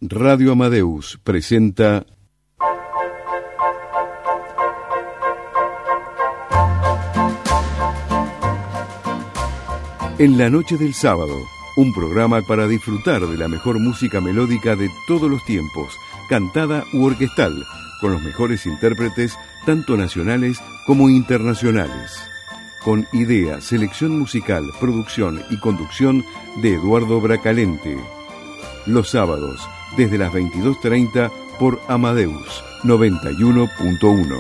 Radio Amadeus presenta En la noche del sábado, un programa para disfrutar de la mejor música melódica de todos los tiempos, cantada u orquestal, con los mejores intérpretes, tanto nacionales como internacionales. Con idea, selección musical, producción y conducción de Eduardo Bracalente. Los sábados, desde las 22:30 por Amadeus 91.1.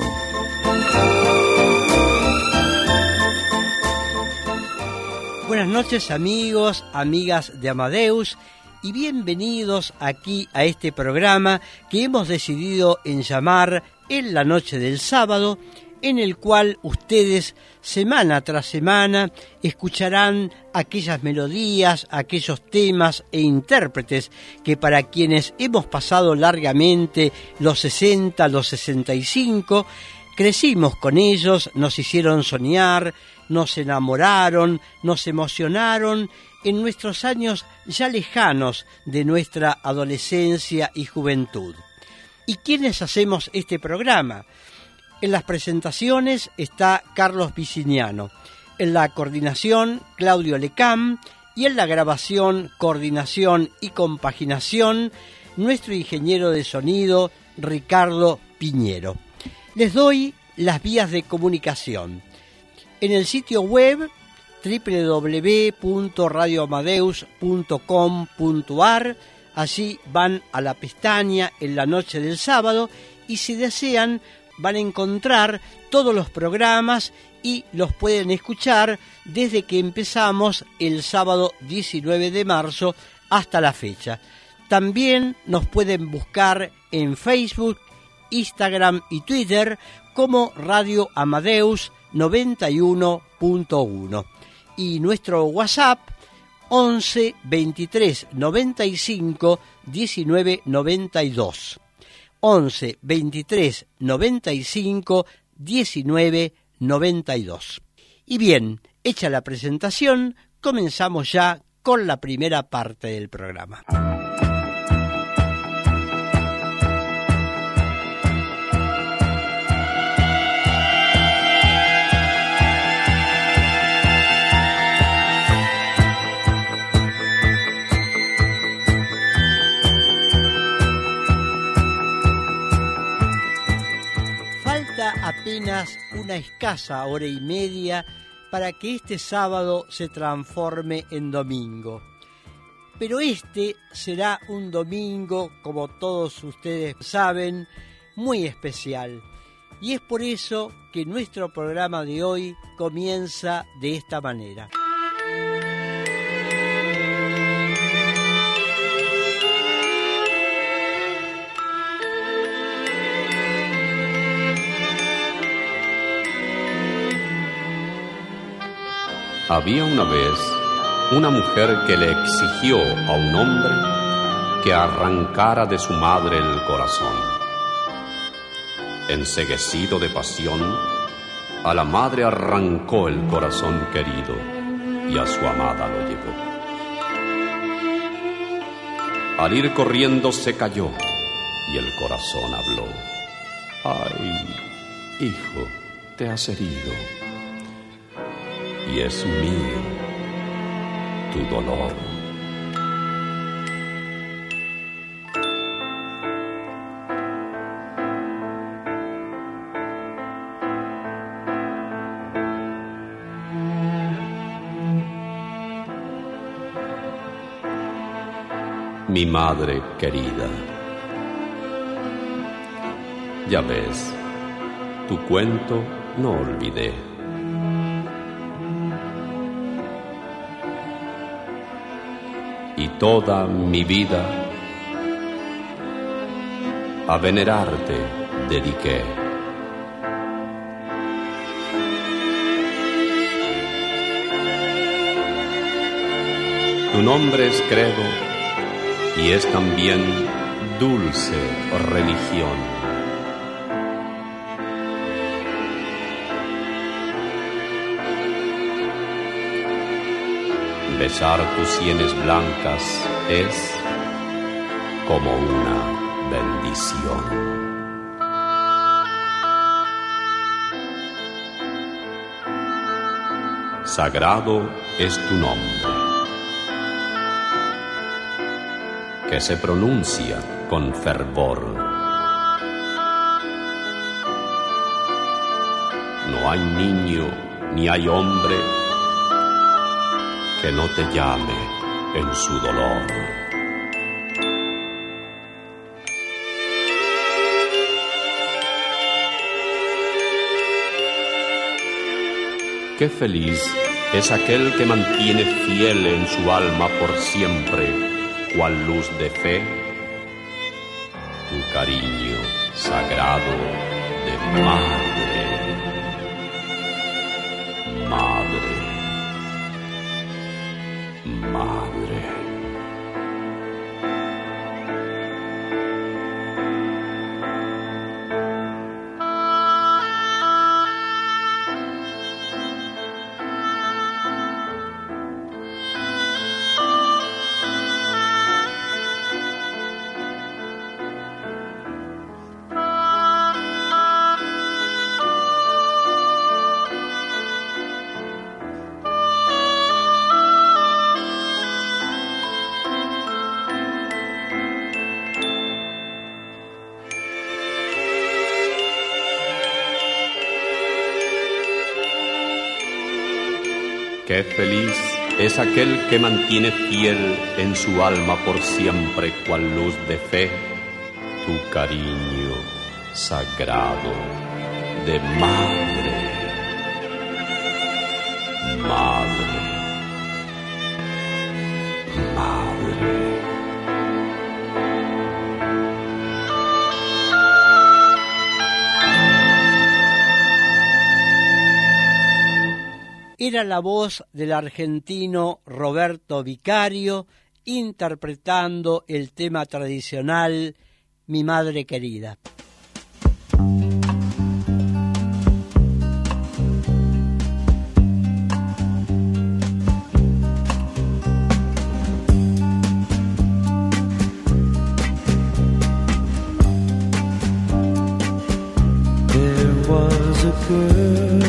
Buenas noches, amigos, amigas de Amadeus, y bienvenidos aquí a este programa que hemos decidido en llamar En la noche del sábado, en el cual ustedes semana tras semana escucharán aquellas melodías, aquellos temas e intérpretes que para quienes hemos pasado largamente los 60, los 65, crecimos con ellos, nos hicieron soñar, nos enamoraron, nos emocionaron en nuestros años ya lejanos de nuestra adolescencia y juventud. ¿Y quiénes hacemos este programa? En las presentaciones está Carlos Viciniano, en la coordinación Claudio Lecam y en la grabación, coordinación y compaginación nuestro ingeniero de sonido Ricardo Piñero. Les doy las vías de comunicación. En el sitio web www.radioamadeus.com.ar, allí van a la pestaña En la noche del sábado y si desean van a encontrar todos los programas y los pueden escuchar desde que empezamos el sábado 19 de marzo hasta la fecha. También nos pueden buscar en Facebook, Instagram y Twitter como Radio Amadeus 91.1 y nuestro WhatsApp 11 23 95 19 92. 11 23 95 19 92. Y bien, hecha la presentación, comenzamos ya con la primera parte del programa. Apenas una escasa hora y media para que este sábado se transforme en domingo. Pero este será un domingo, como todos ustedes saben, muy especial. Y es por eso que nuestro programa de hoy comienza de esta manera. Había una vez una mujer que le exigió a un hombre que arrancara de su madre el corazón. Enceguecido de pasión, a la madre arrancó el corazón querido y a su amada lo llevó. Al ir corriendo se cayó y el corazón habló. Ay, hijo, te has herido. Y es mío tu dolor. Mi madre querida, ya ves, tu cuento no olvidé. Y toda mi vida a venerarte dediqué. Tu nombre es credo y es también dulce religión. Besar tus sienes blancas es como una bendición. Sagrado es tu nombre, que se pronuncia con fervor. No hay niño ni hay hombre que no te llame en su dolor. Qué feliz es aquel que mantiene fiel en su alma por siempre, cual luz de fe, tu cariño sagrado de madre, madre, madre. Qué feliz es aquel que mantiene fiel en su alma por siempre, cual luz de fe, tu cariño sagrado de madre, madre, madre. Era la voz del argentino Roberto Vicario interpretando el tema tradicional Mi Madre Querida. There was a girl.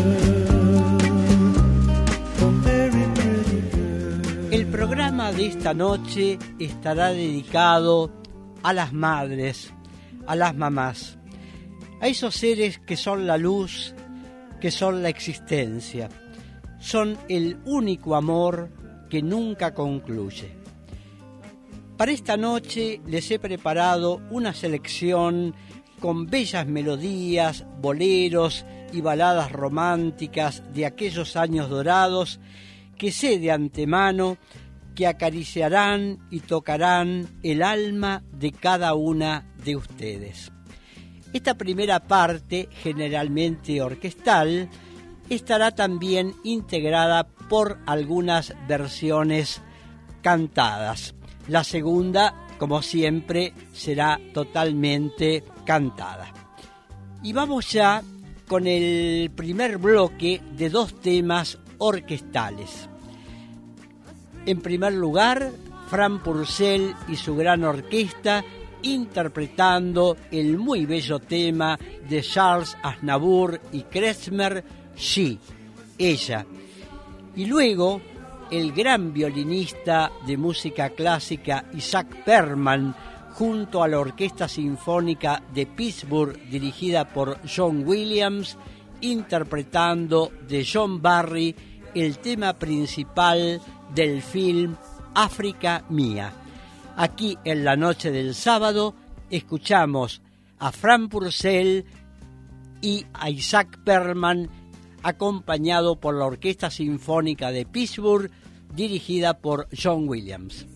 El programa de esta noche estará dedicado a las madres, a las mamás, a esos seres que son la luz, que son la existencia, son el único amor que nunca concluye. Para esta noche les he preparado una selección con bellas melodías, boleros y baladas románticas de aquellos años dorados que sé de antemano que acariciarán y tocarán el alma de cada una de ustedes. Esta primera parte, generalmente orquestal, estará también integrada por algunas versiones cantadas. La segunda, como siempre, será totalmente cantada. Y vamos ya con el primer bloque de dos temas orquestales. En primer lugar, Fran Purcell y su gran orquesta interpretando el muy bello tema de Charles Aznavour y Klezmer, She, ella. Y luego, el gran violinista de música clásica Isaac Perlman, junto a la Orquesta Sinfónica de Pittsburgh, dirigida por John Williams, interpretando de John Barry el tema principal del film África Mía. Aquí en la noche del sábado escuchamos a Fran Purcell y a Isaac Perlman acompañado por la Orquesta Sinfónica de Pittsburgh dirigida por John Williams.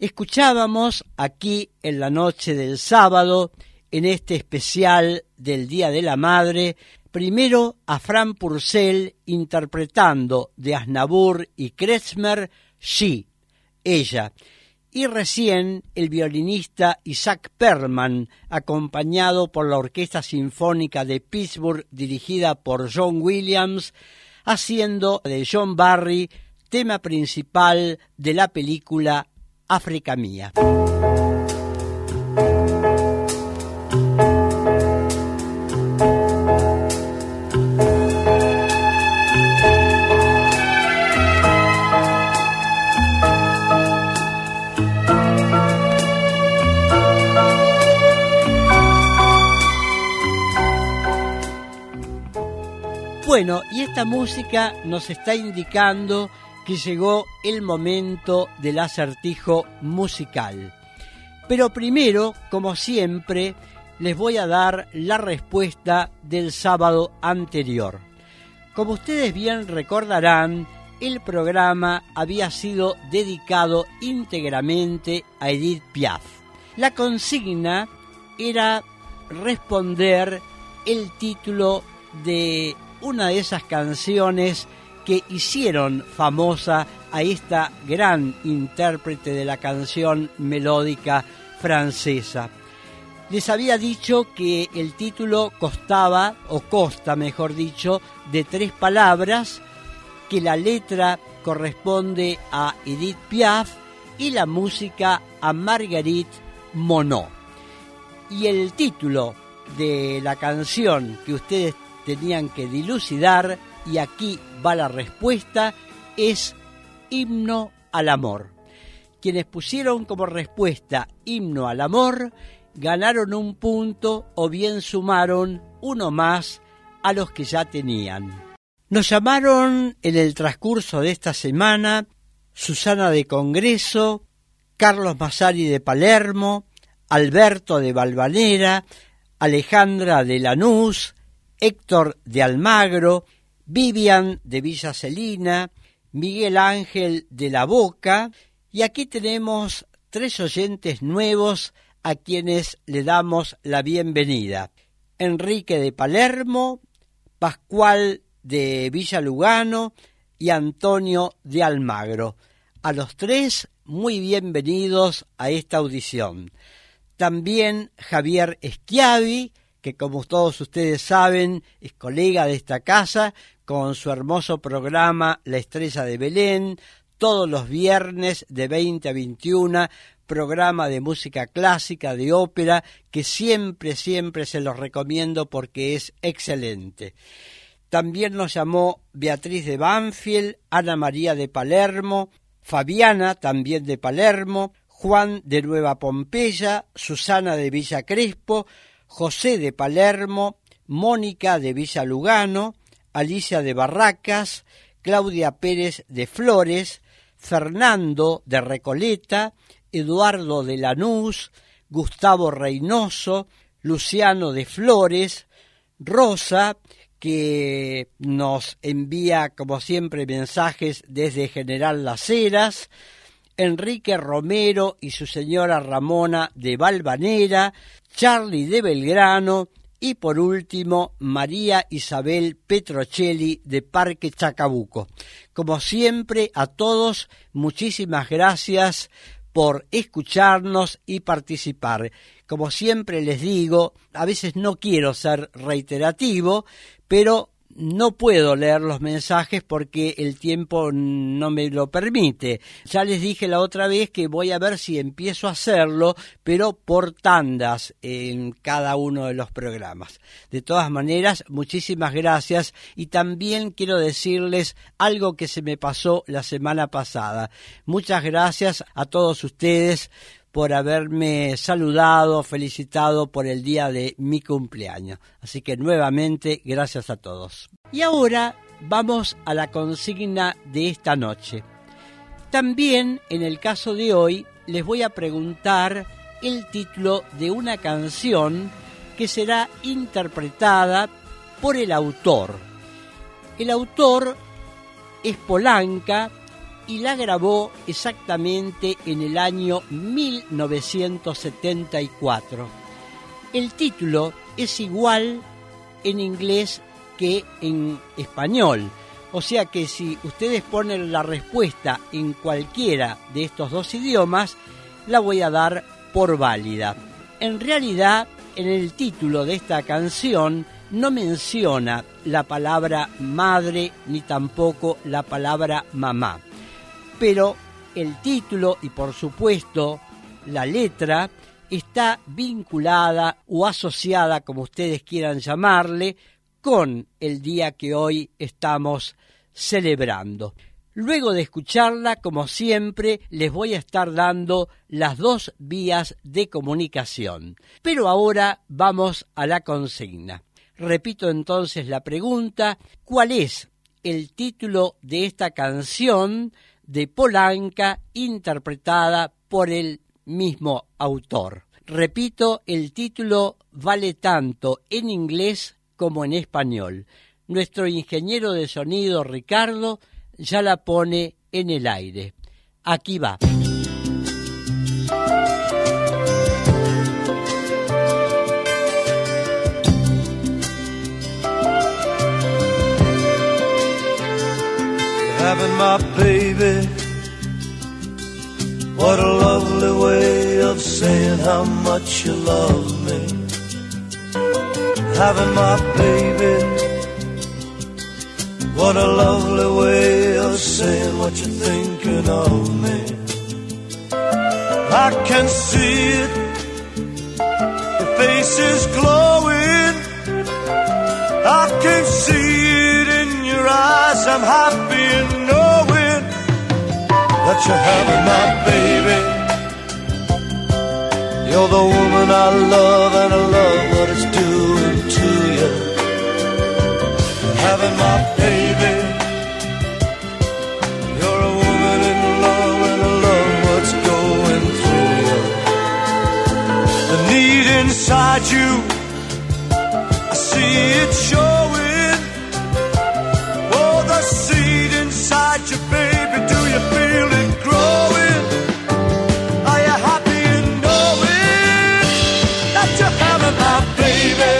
Escuchábamos aquí en la noche del sábado, en este especial del Día de la Madre, primero a Fran Purcell interpretando de Aznavour y Klezmer She, ella, y recién el violinista Isaac Perlman, acompañado por la Orquesta Sinfónica de Pittsburgh dirigida por John Williams, haciendo de John Barry tema principal de la película África Mía. Bueno, y esta música nos está indicando que llegó el momento del acertijo musical. Pero primero, como siempre, les voy a dar la respuesta del sábado anterior. Como ustedes bien recordarán, el programa había sido dedicado íntegramente a Edith Piaf. La consigna era responder el título de una de esas canciones que hicieron famosa a esta gran intérprete de la canción melódica francesa. Les había dicho que el título consta, mejor dicho, de 3 palabras, que la letra corresponde a Edith Piaf y la música a Marguerite Monod. Y el título de la canción que ustedes tenían que dilucidar, y aquí va la respuesta, es Himno al Amor. Quienes pusieron como respuesta Himno al Amor ganaron 1 punto o bien sumaron 1 más a los que ya tenían. Nos llamaron en el transcurso de esta semana Susana de Congreso, Carlos Massari de Palermo, Alberto de Valvanera, Alejandra de Lanús, Héctor de Almagro, Vivian de Villa Celina, Miguel Ángel de La Boca, y aquí tenemos 3 oyentes nuevos a quienes le damos la bienvenida. Enrique de Palermo, Pascual de Villa Lugano y Antonio de Almagro. A los 3, muy bienvenidos a esta audición. También Javier Schiavi, que como todos ustedes saben es colega de esta casa, con su hermoso programa La Estrella de Belén, todos los viernes de 20 a 21, programa de música clásica, de ópera, que siempre se los recomiendo porque es excelente. También nos llamó Beatriz de Banfield, Ana María de Palermo, Fabiana también de Palermo, Juan de Nueva Pompeya, Susana de Villa Crespo, José de Palermo, Mónica de Villa Lugano, Alicia de Barracas, Claudia Pérez de Flores, Fernando de Recoleta, Eduardo de Lanús, Gustavo Reynoso, Luciano de Flores, Rosa, que nos envía como siempre mensajes desde General Las Heras, Enrique Romero y su señora Ramona de Valvanera, Charlie de Belgrano y por último María Isabel Petrocelli de Parque Chacabuco. Como siempre a todos muchísimas gracias por escucharnos y participar. Como siempre les digo, a veces no quiero ser reiterativo, pero no puedo leer los mensajes porque el tiempo no me lo permite. Ya les dije la otra vez que voy a ver si empiezo a hacerlo, pero por tandas en cada uno de los programas. De todas maneras, muchísimas gracias y también quiero decirles algo que se me pasó la semana pasada. Muchas gracias a todos ustedes por haberme saludado, felicitado por el día de mi cumpleaños. Así que nuevamente, gracias a todos. Y ahora vamos a la consigna de esta noche. También, en el caso de hoy, les voy a preguntar el título de una canción que será interpretada por el autor. El autor es Polanca y la grabó exactamente en el año 1974. El título es igual en inglés que en español, o sea que si ustedes ponen la respuesta en cualquiera de estos dos idiomas, la voy a dar por válida. En realidad, en el título de esta canción no menciona la palabra madre ni tampoco la palabra mamá, pero el título y por supuesto la letra está vinculada o asociada, como ustedes quieran llamarle, con el día que hoy estamos celebrando. Luego de escucharla, como siempre, les voy a estar dando las dos vías de comunicación. Pero ahora vamos a la consigna. Repito entonces la pregunta: ¿cuál es el título de esta canción de Polanca interpretada por el mismo autor? Repito, el título vale tanto en inglés como en español. Nuestro ingeniero de sonido, Ricardo, ya la pone en el aire. Aquí va. Having my baby, what a lovely way of saying how much you love me. Having my baby, what a lovely way of saying what you're thinking of me. I can see it, your face is glowing. I can see it in your eyes, I'm happy in knowing that you're having my baby. You're the woman I love and I love what it's doing to you. Having my baby. You're a woman in love and I love what's going through you. The need inside you, I see it showing. Oh, the seed inside you, baby, do you feel it growing? Are you happy in knowing that you're having my baby?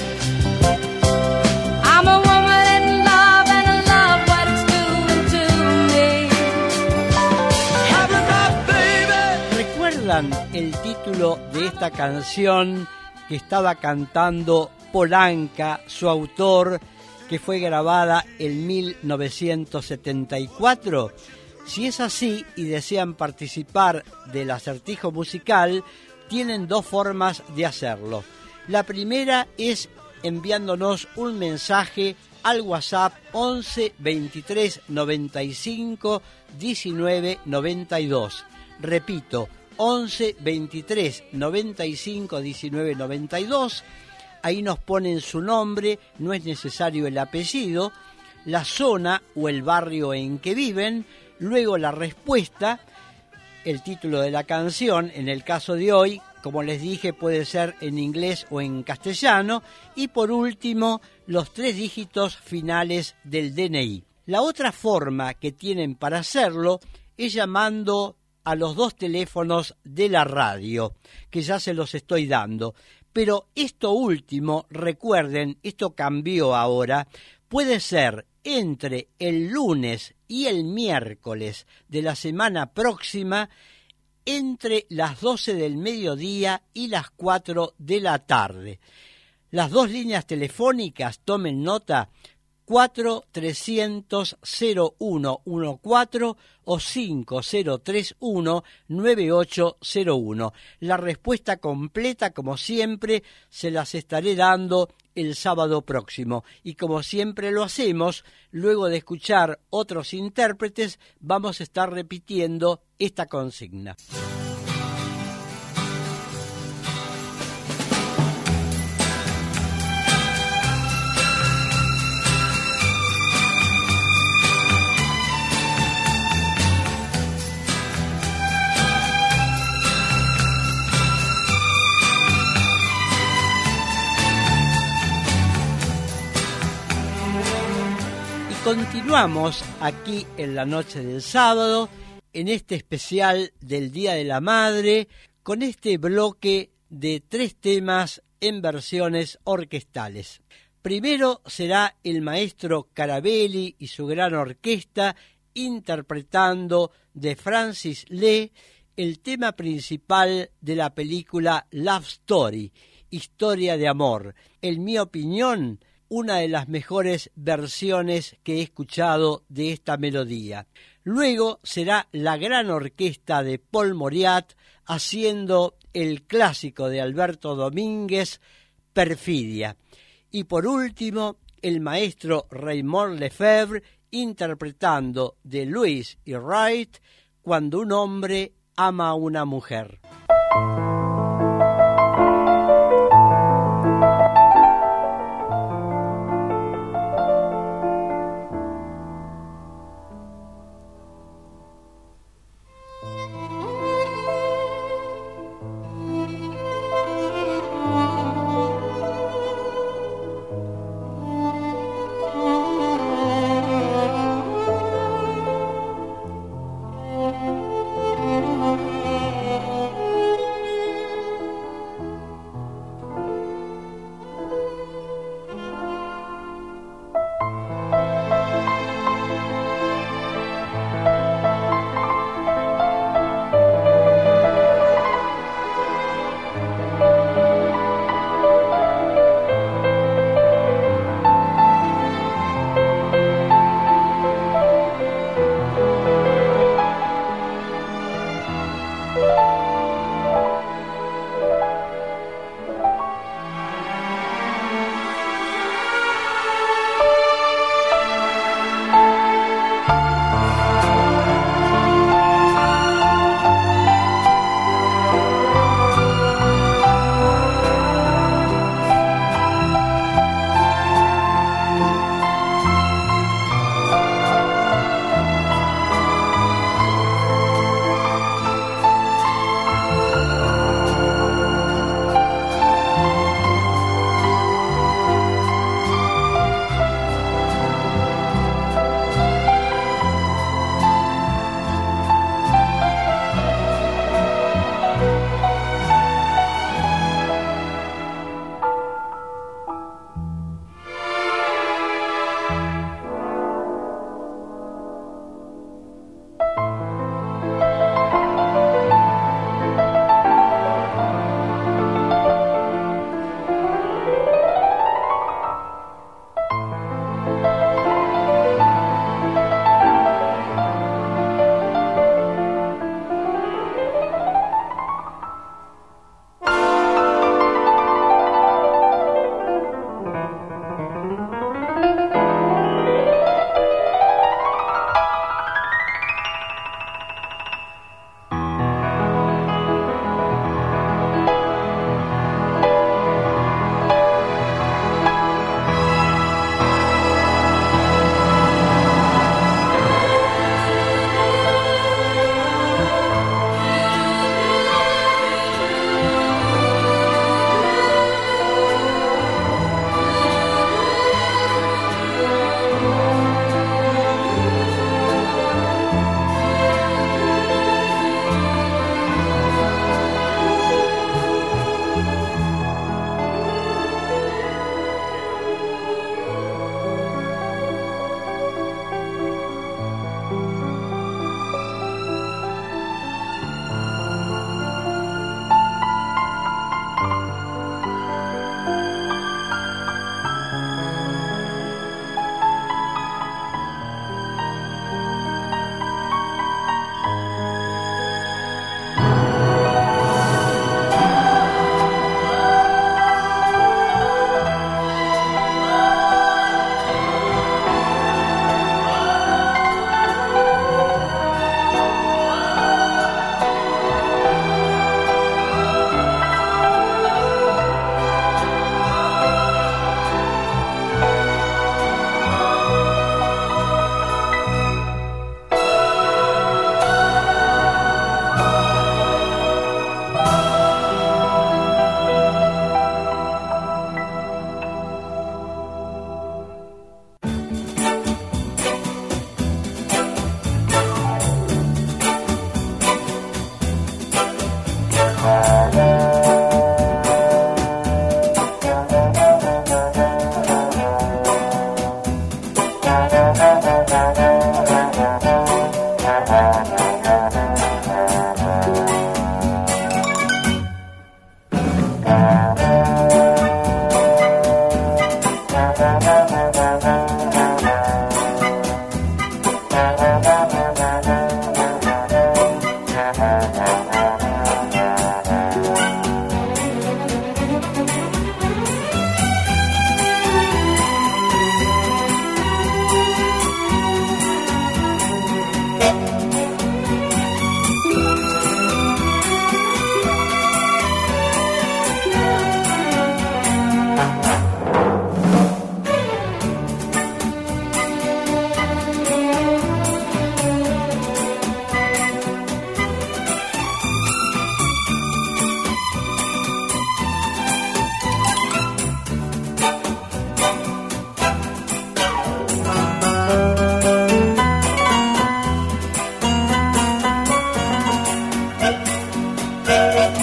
I'm a woman in love and I love what it's doing to me. Having my baby. ¿Recuerdan el título de esta canción que estaba cantando Polanca, su autor, que fue grabada en 1974? Si es así y desean participar del acertijo musical, tienen dos formas de hacerlo. La primera es enviándonos un mensaje al WhatsApp 11 23 95 19 92. Repito, 11 23 95 19 92. Ahí nos ponen su nombre, no es necesario el apellido, la zona o el barrio en que viven, luego la respuesta, el título de la canción, en el caso de hoy, como les dije, puede ser en inglés o en castellano, y por último, los 3 dígitos finales del DNI. La otra forma que tienen para hacerlo es llamando a los 2 teléfonos de la radio, que ya se los estoy dando. Pero esto último, recuerden, esto cambió ahora, puede ser entre el lunes y el miércoles de la semana próxima, entre las 12 del mediodía y las 4 de la tarde. Las 2 líneas telefónicas, tomen nota, 4-300-0114 o 5031-9801. La respuesta completa, como siempre, se las estaré dando el sábado próximo. Y como siempre lo hacemos, luego de escuchar otros intérpretes, vamos a estar repitiendo esta consigna. Continuamos aquí en la noche del sábado, en este especial del Día de la Madre, con este bloque de 3 temas en versiones orquestales. Primero será el maestro Carabelli y su gran orquesta interpretando de Francis Lee el tema principal de la película Love Story, Historia de Amor. En mi opinión, una de las mejores versiones que he escuchado de esta melodía. Luego será la gran orquesta de Paul Mauriat haciendo el clásico de Alberto Domínguez, Perfidia. Y por último, el maestro Raymond Lefebvre interpretando de Lewis y Wright, Cuando un hombre ama a una mujer.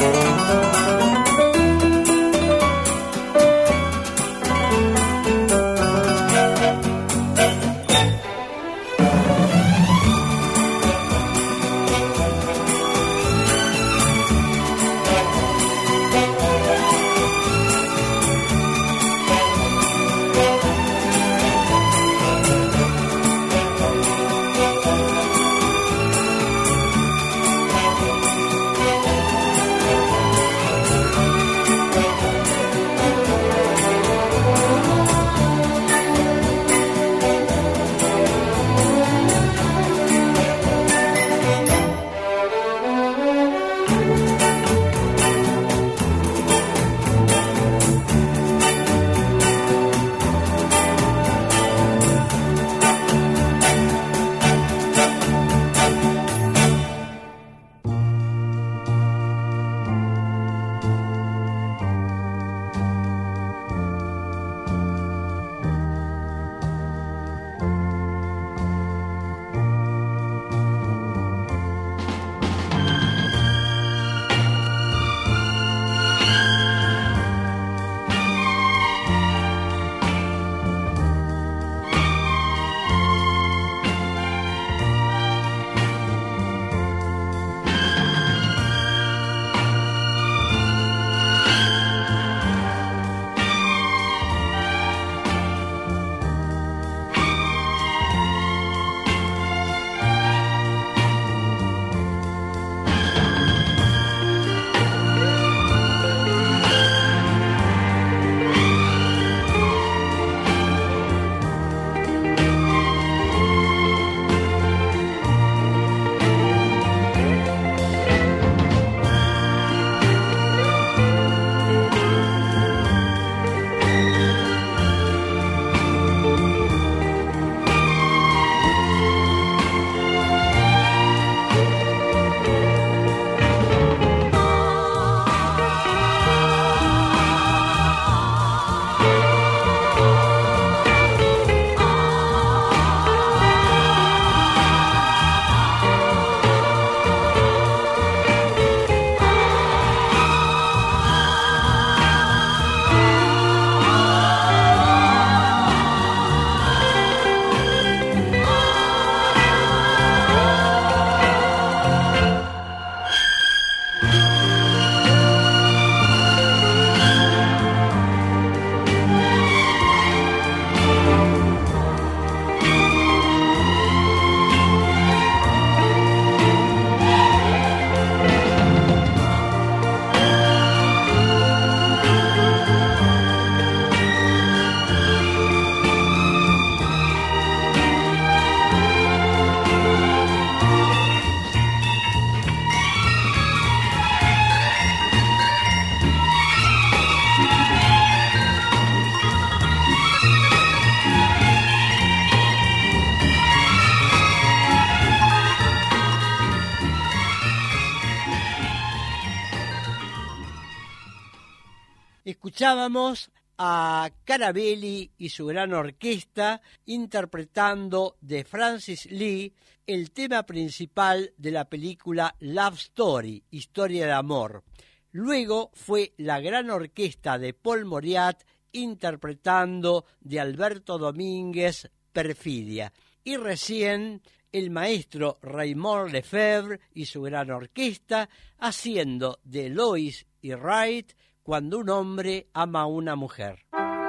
Escuchábamos a Carabelli y su gran orquesta interpretando de Francis Lee el tema principal de la película Love Story, Historia de Amor. Luego fue la gran orquesta de Paul Mauriat interpretando de Alberto Domínguez Perfidia. Y recién el maestro Raymond Lefebvre y su gran orquesta haciendo de Lois y Wright Cuando un hombre ama a una mujer.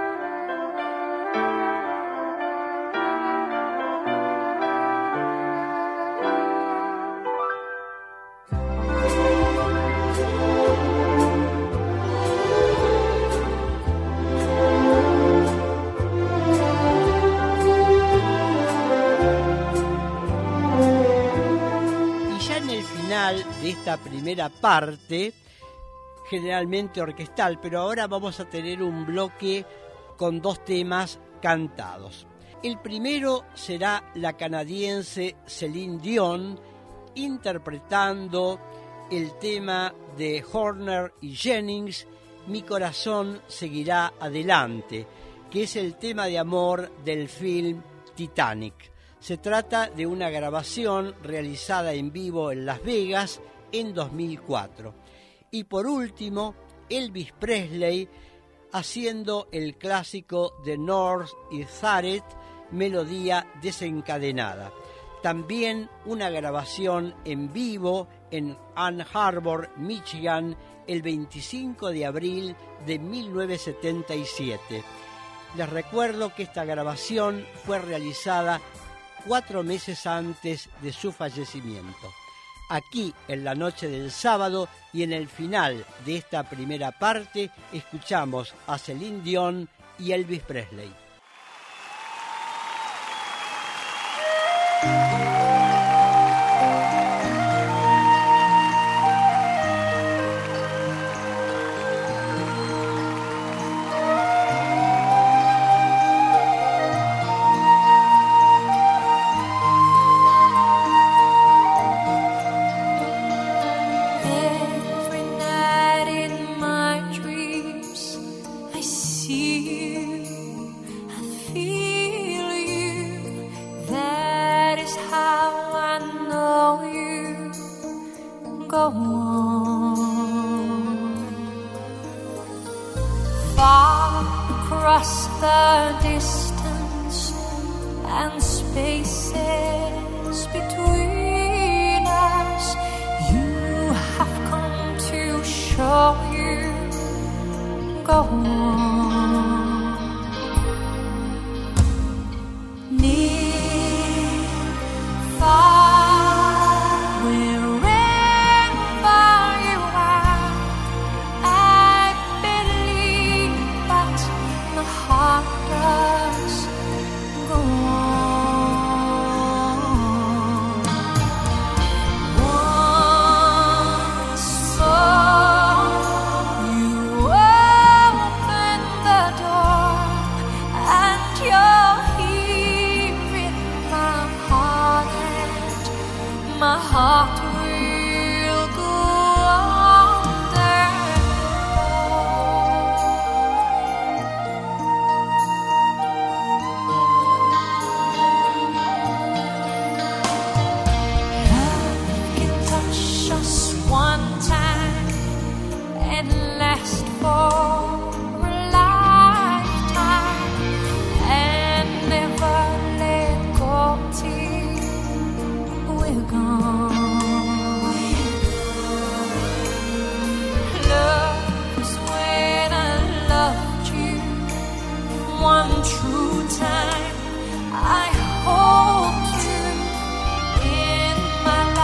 Y ya en el final de esta primera parte, generalmente orquestal, pero ahora vamos a tener un bloque con dos temas cantados. El primero será la canadiense Céline Dion interpretando el tema de Horner y Jennings, Mi corazón seguirá adelante, que es el tema de amor del film Titanic. Se trata de una grabación realizada en vivo en Las Vegas en 2004. Y por último, Elvis Presley haciendo el clásico de North y Zaret, Melodía desencadenada. También una grabación en vivo en Ann Arbor, Michigan, el 25 de abril de 1977. Les recuerdo que esta grabación fue realizada 4 meses antes de su fallecimiento. Aquí, en la noche del sábado y en el final de esta primera parte, escuchamos a Celine Dion y Elvis Presley.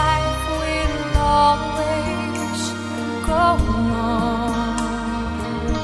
Always go on.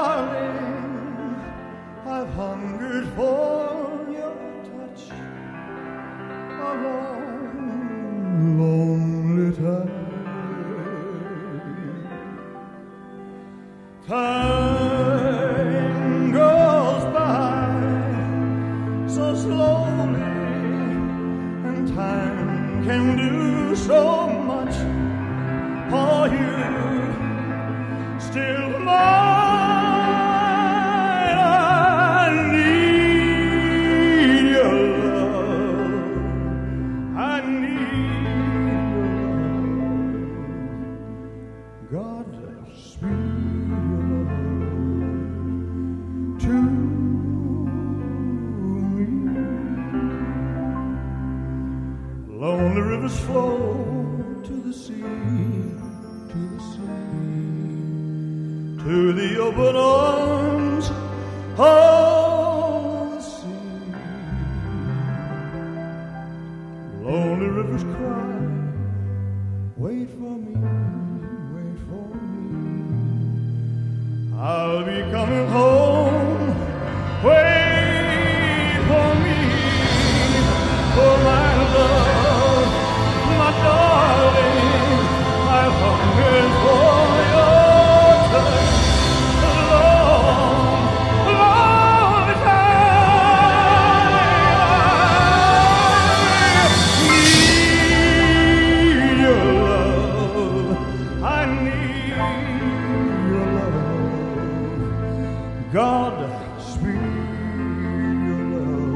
darling, I've hungered for your touch a long, lonely time. Time goes by so slowly, and time can do so much for you. Still mine, I need your love. I need your love. God, sweet love to me. Lonely rivers flow to the sea, to the sea, to the open arms of the sea. Lonely rivers cry, wait for me, wait for me. I'll be coming home, wait for me, for my love, my darling, I've hungered for your touch. God, sweet your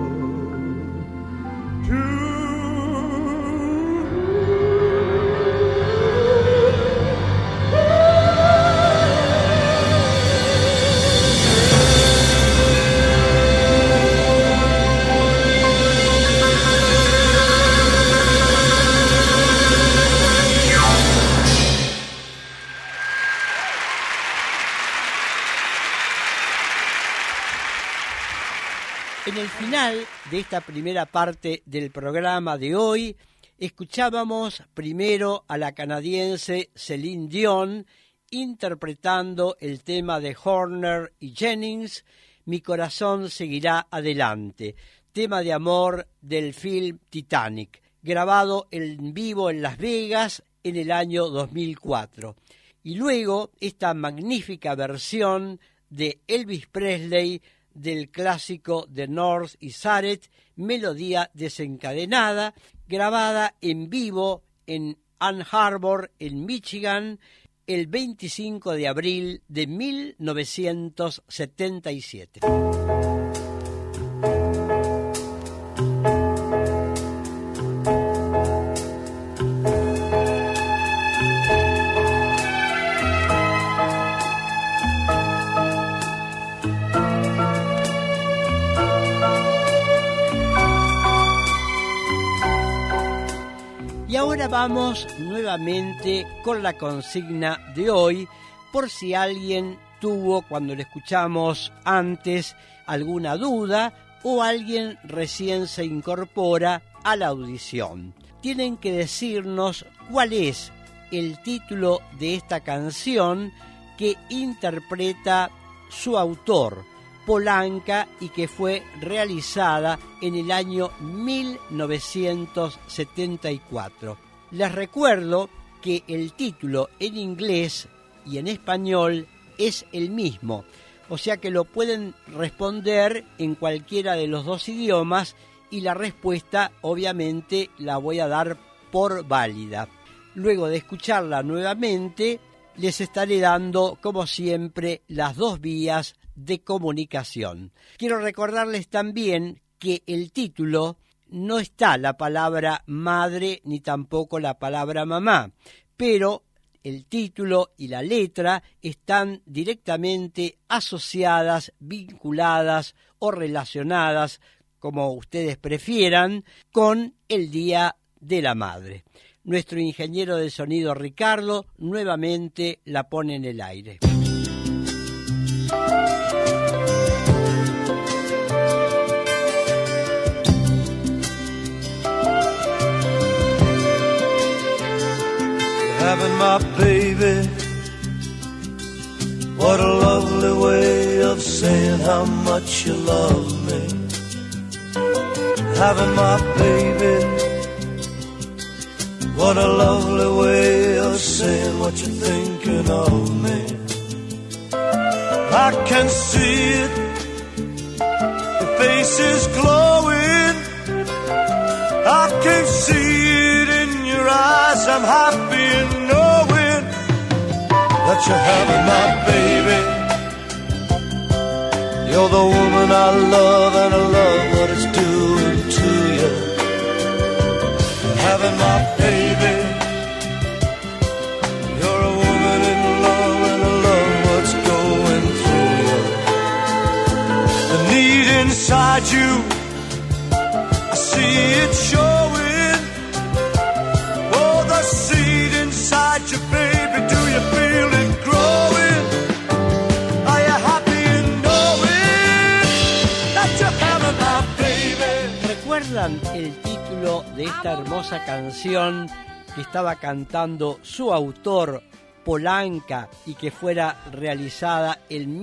love to En el final de esta primera parte del programa de hoy, escuchábamos primero a la canadiense Celine Dion interpretando el tema de Horner y Jennings, Mi corazón seguirá adelante, tema de amor del film Titanic, grabado en vivo en Las Vegas en el año 2004. Y luego esta magnífica versión de Elvis Presley del clásico de North y Saret, Melodía desencadenada, grabada en vivo en Ann Arbor, en Michigan, el 25 de abril de 1977. Y ahora vamos nuevamente con la consigna de hoy, por si alguien tuvo, cuando lo escuchamos antes, alguna duda o alguien recién se incorpora a la audición. Tienen que decirnos cuál es el título de esta canción que interpreta su autor, Polanca, y que fue realizada en el año 1974. Les recuerdo que el título en inglés y en español es el mismo, o sea que lo pueden responder en cualquiera de los dos idiomas y la respuesta obviamente la voy a dar por válida. Luego de escucharla nuevamente, les estaré dando, como siempre, las dos vías de comunicación. Quiero recordarles también que el título no está la palabra madre ni tampoco la palabra mamá, pero el título y la letra están directamente asociadas, vinculadas o relacionadas, como ustedes prefieran, con el Día de la Madre. Nuestro ingeniero de sonido Ricardo nuevamente la pone en el aire. Having my baby, what a lovely way how much you love me. Having my baby, what a lovely way of saying what you're thinking of me. I can see it, your face is glowing. I can see it in your eyes. I'm happy in knowing that you're having my baby. You're the woman I love, and I love what it's doing to you. Having my baby. You're a woman in love, and I love what's going through you. The need inside you, I see it showing. Oh, the seed inside you, baby, do you feel it growing? Are you happy in knowing that you're having my baby? ¿Recuerdan el título de esta hermosa canción que estaba cantando su autor, Polanca, y que fuera realizada en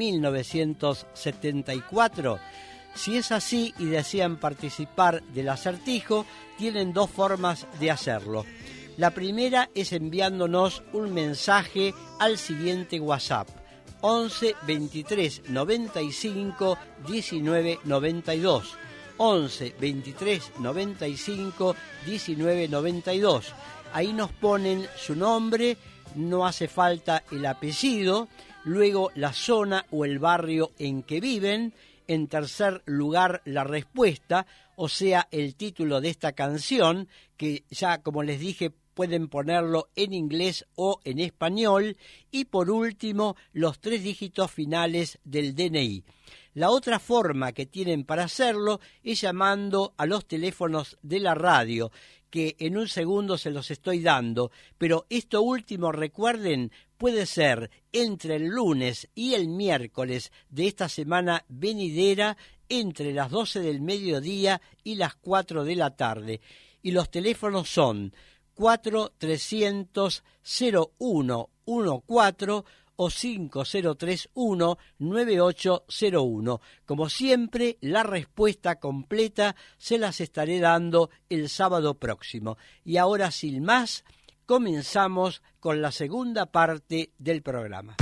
1974? Si es así y desean participar del acertijo, tienen dos formas de hacerlo. La primera es enviándonos un mensaje al siguiente WhatsApp: 11 23 95 19 92. 11 23 95 19 92. Ahí nos ponen su nombre, no hace falta el apellido, luego la zona o el barrio en que viven. En tercer lugar, la respuesta, o sea, el título de esta canción, que ya, como les dije, pueden ponerlo en inglés o en español. Y por último, los 3 dígitos finales del DNI. La otra forma que tienen para hacerlo es llamando a los teléfonos de la radio, que en un segundo se los estoy dando, pero esto último, recuerden, puede ser entre el lunes y el miércoles de esta semana venidera, entre las 12 del mediodía y las 4 de la tarde. Y los teléfonos son 4300-0114 o 5031-9801. Como siempre, la respuesta completa se las estaré dando el sábado próximo. Y ahora, sin más, comenzamos con la segunda parte del programa.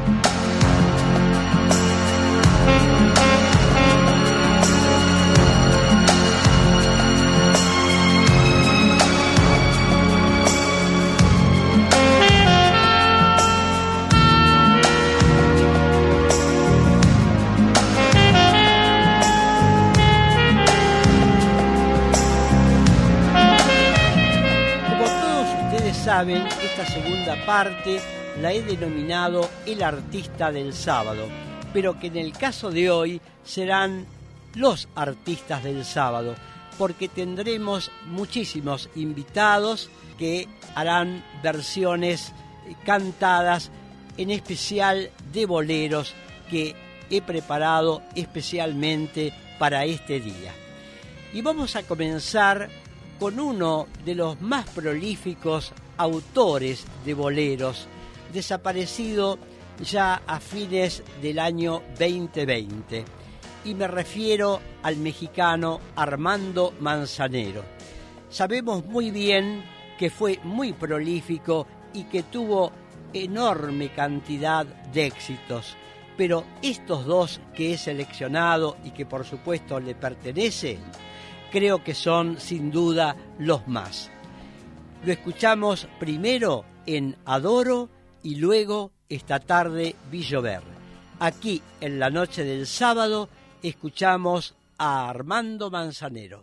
Saben, esta segunda parte la he denominado El artista del sábado, pero que en el caso de hoy serán los artistas del sábado, porque tendremos muchísimos invitados que harán versiones cantadas, en especial de boleros que he preparado especialmente para este día. Y vamos a comenzar con uno de los más prolíficos autores de boleros, desaparecido ya a fines del año 2020, y me refiero al mexicano Armando Manzanero. Sabemos muy bien que fue muy prolífico y que tuvo enorme cantidad de éxitos, pero estos dos que he seleccionado y que por supuesto le pertenece, creo que son sin duda los más. Lo escuchamos primero en Adoro y luego Esta tarde vi llover. Aquí en la noche del sábado escuchamos a Armando Manzanero.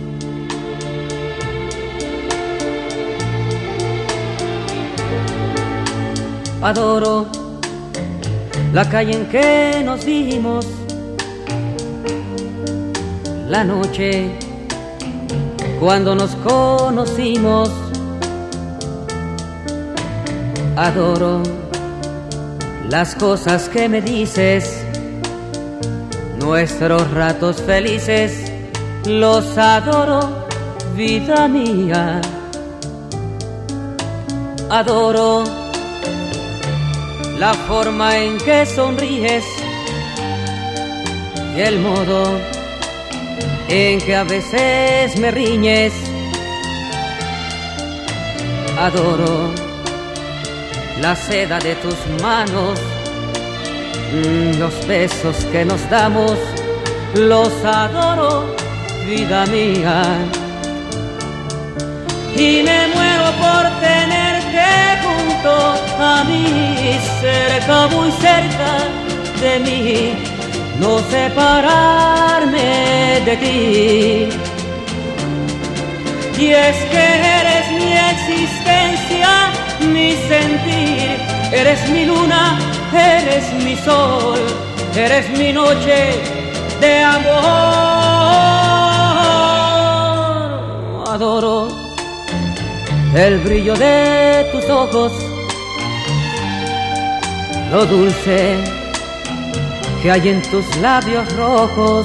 Adoro la calle en que nos vimos, la noche cuando nos conocimos. Adoro las cosas que me dices, nuestros ratos felices, los adoro, vida mía. Adoro la forma en que sonríes, y el modo en que a veces me riñes. Adoro la seda de tus manos, los besos que nos damos, los adoro, vida mía. Y me muero por tenerte junto a mí, cerca, muy cerca de mí, no separarme de ti. Y es que eres mi existencia, mi sentir, eres mi luna, eres mi sol, eres mi noche de amor. Adoro el brillo de tus ojos, lo dulce que hay en tus labios rojos.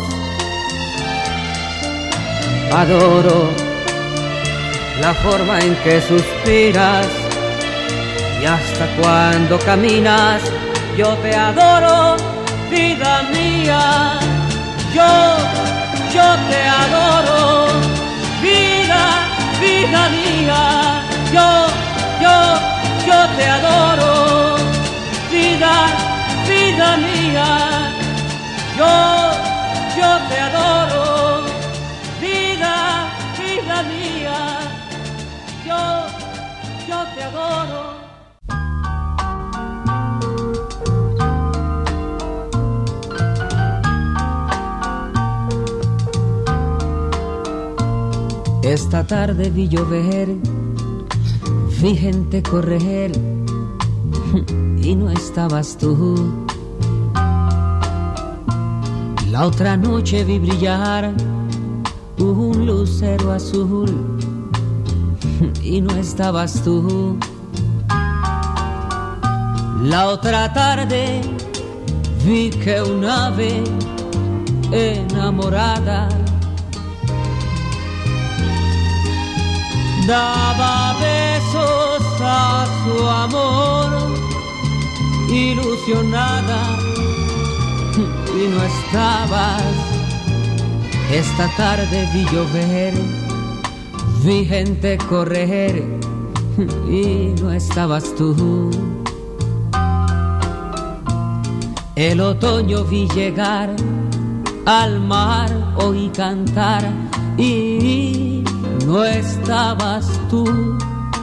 Adoro la forma en que suspiras y hasta cuando caminas. Yo te adoro, vida mía. Yo te adoro, vida mía. Yo te adoro, vida mía. Yo te adoro, vida mía. Yo te adoro. Esta tarde vi llover, vi gente correr y no estabas tú. La otra noche vi brillar un lucero azul y no estabas tú. La otra tarde vi que un ave enamorada daba besos a su amor, ilusionada, y no estabas. Esta tarde vi llover, vi gente correr, y no estabas tú. El otoño vi llegar, al mar oí cantar, y no estabas tú.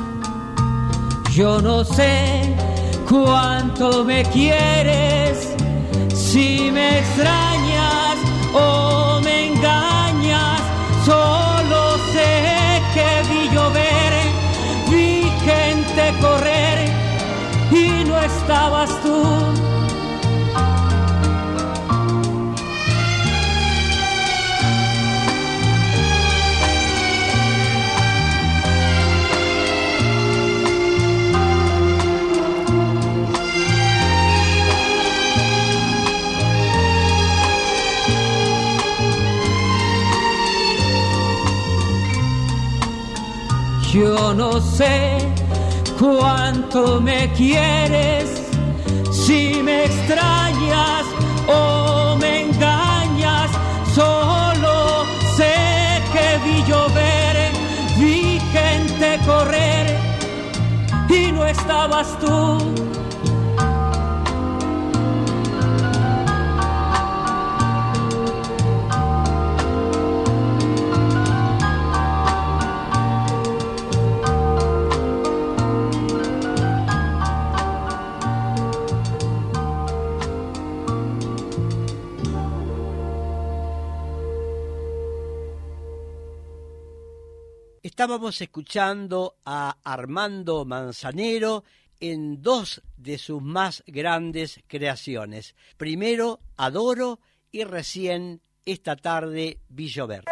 Yo no sé cuánto me quieres, si me extrañas o me engañas. Solo sé que vi llover, vi gente correr y no estabas tú. Yo no sé cuánto me quieres, si me extrañas o me engañas. Solo sé que vi llover, vi gente correr y no estabas tú. Estábamos escuchando a Armando Manzanero en dos de sus más grandes creaciones. Primero, Adoro, y recién, Esta tarde vi llover.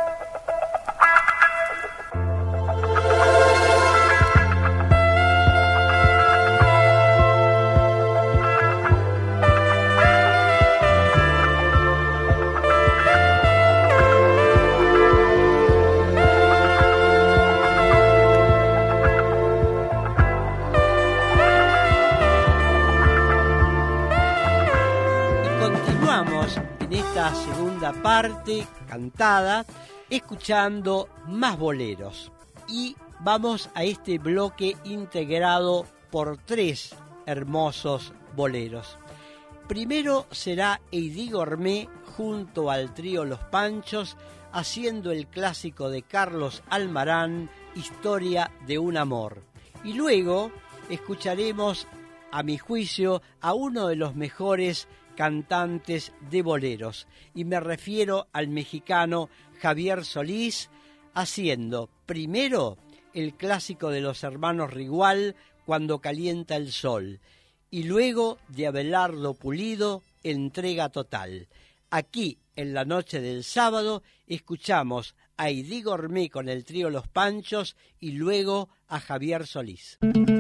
en esta segunda parte cantada, escuchando más boleros. Y vamos a este bloque integrado por 3 hermosos boleros. Primero será Eydie Gormé junto al trío Los Panchos, haciendo el clásico de Carlos Almarán, Historia de un amor. Y luego escucharemos, a mi juicio, a uno de los mejores cantantes de boleros, y me refiero al mexicano Javier Solís, haciendo primero el clásico de los hermanos Rigual, Cuando calienta el sol, y luego de Abelardo Pulido, Entrega total. Aquí, en la noche del sábado, escuchamos a Eydie Gormé con el trío Los Panchos y luego a Javier Solís.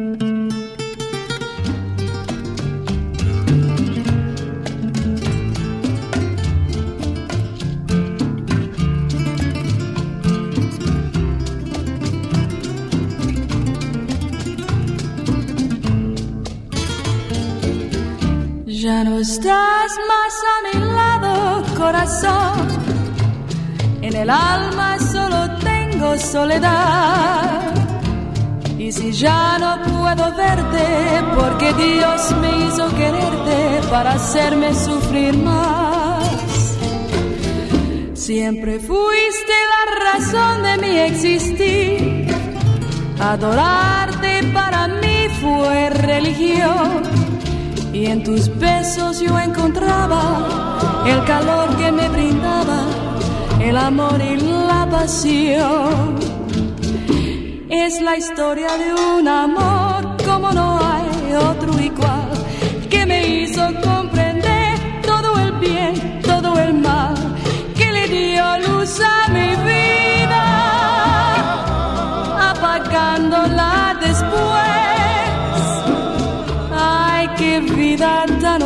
Ya no estás más a mi lado, corazón. En el alma solo tengo soledad. Y si ya no puedo verte, porque Dios me hizo quererte para hacerme sufrir más. Siempre fuiste la razón de mi existir. Adorarte para mí fue religión. Y en tus besos yo encontraba el calor que me brindaba, el amor y la pasión. Es la historia de un amor como no hay otro igual, que me hizo comprender todo el bien, todo el mal, que le dio luz a mi vida, apagándola después. Qué vida tan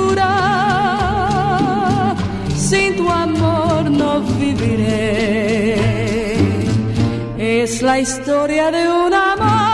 oscura, sin tu amor no viviré. Es la historia de un amor.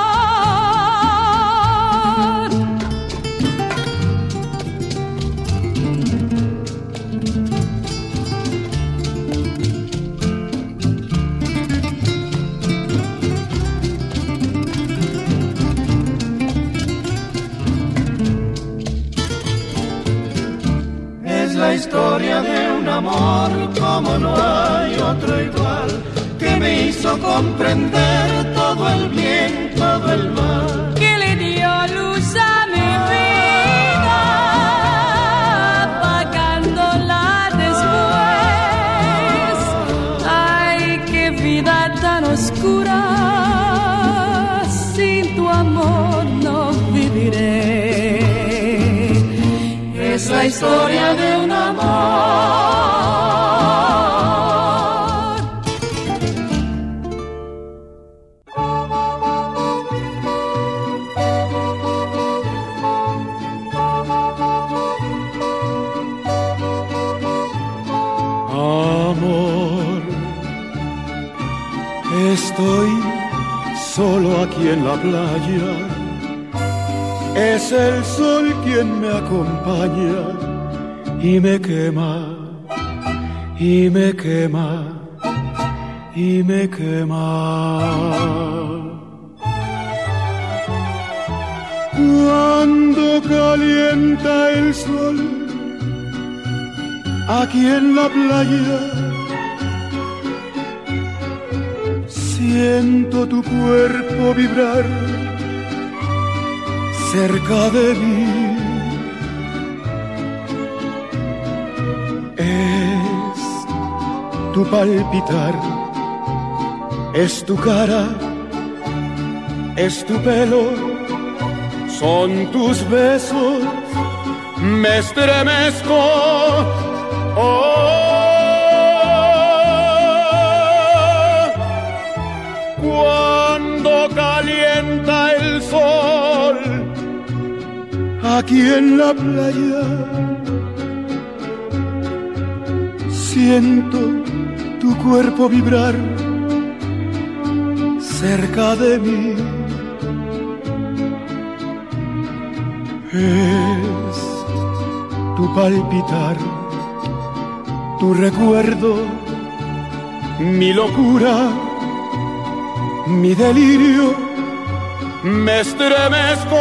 La historia de un amor como no hay otro igual, que me hizo comprender todo el bien, todo el mal, que le dio luz a mi vida, apagándola después. Ay, qué vida tan oscura, sin tu amor no viviré. Es la historia de un amor. Amor, estoy solo aquí en la playa. Es el sol quien me acompaña y me quema, y me quema, y me quema. Cuando calienta el sol aquí en la playa, siento tu cuerpo vibrar cerca de mí. Es tu palpitar, es tu cara, es tu pelo, son tus besos, me estremezco. Cuando calienta el sol aquí en la playa, siento tu cuerpo vibrar cerca de mí. Es tu palpitar, tu recuerdo, mi locura, mi delirio, me estremezco.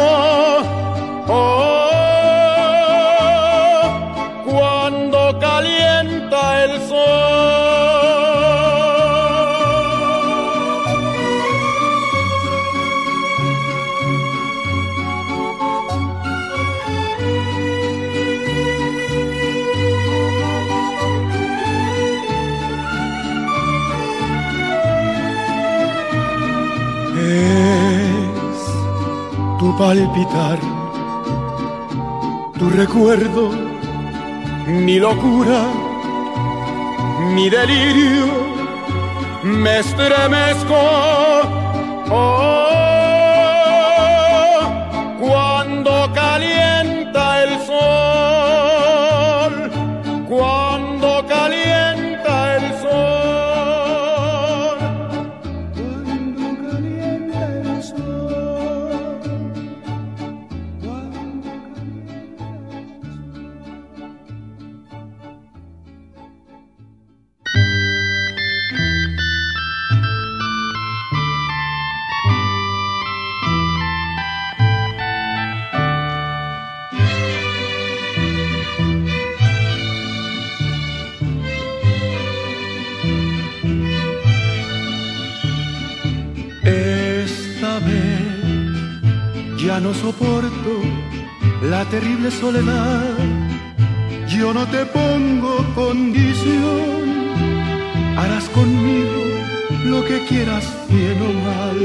Cuando calienta el sol. Es tu palpitar, tu recuerdo, mi locura, mi delirio, me estremezco. Cuando calienta el sol, cuando calienta el sol, cuando calienta el sol, cuando ya no soporto la terrible soledad. Yo no te pongo condición, harás conmigo lo que quieras, bien o mal.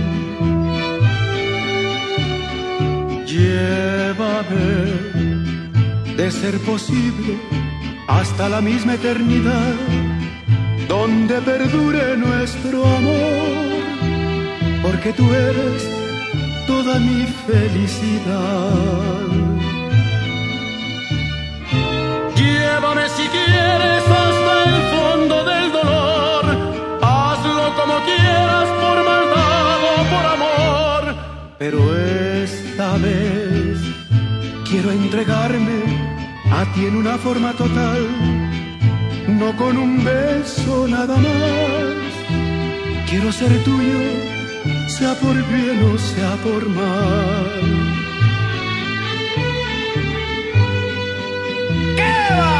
Llévame, de ser posible, hasta la misma eternidad, donde perdure nuestro amor, porque tú eres toda mi felicidad. Llévame si quieres hasta el fondo del dolor, hazlo como quieras, por maldad o por amor, pero esta vez quiero entregarme a ti en una forma total, no con un beso nada más. Quiero ser tuyo, sea por bien o sea por mal. ¿Qué va?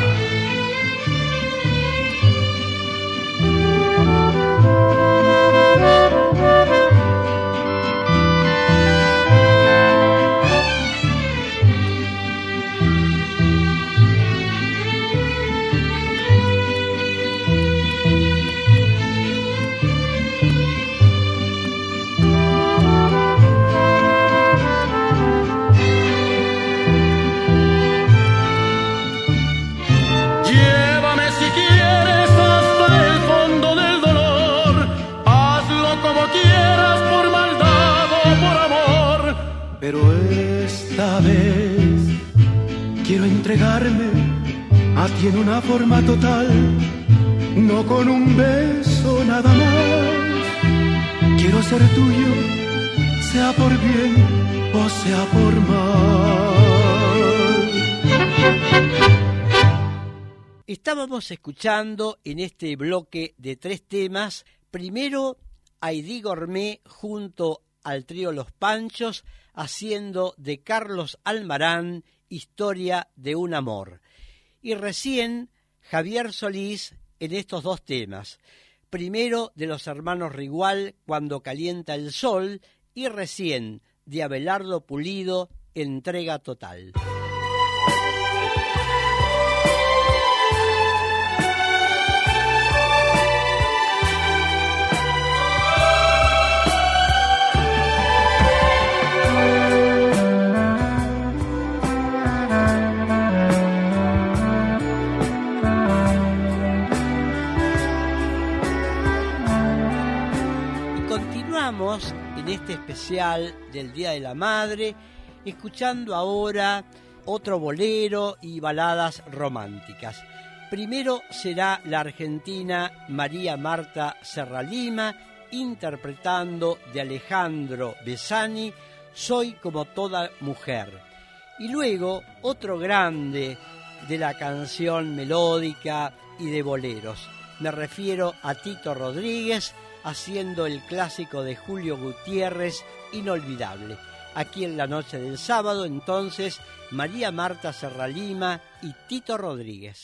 Pero esta vez quiero entregarme a ti en una forma total, no con un beso nada más. Quiero ser tuyo, sea por bien o sea por mal. Estábamos escuchando en este bloque de 3 temas, primero a Eddy Gourmet junto al trío Los Panchos, haciendo de Carlos Almarán Historia de un amor. Y recién Javier Solís en estos 2 temas. Primero de los hermanos Rigual, Cuando calienta el sol, y recién de Abelardo Pulido, Entrega total. En este especial del Día de la Madre, escuchando ahora otro bolero y baladas románticas. Primero será la argentina María Marta Serralima interpretando de Alejandro Besani Soy como toda mujer. Y luego otro grande de la canción melódica y de boleros. Me refiero a Tito Rodríguez haciendo el clásico de Julio Gutiérrez, Inolvidable. Aquí en la noche del sábado, entonces, María Marta Serralima y Tito Rodríguez.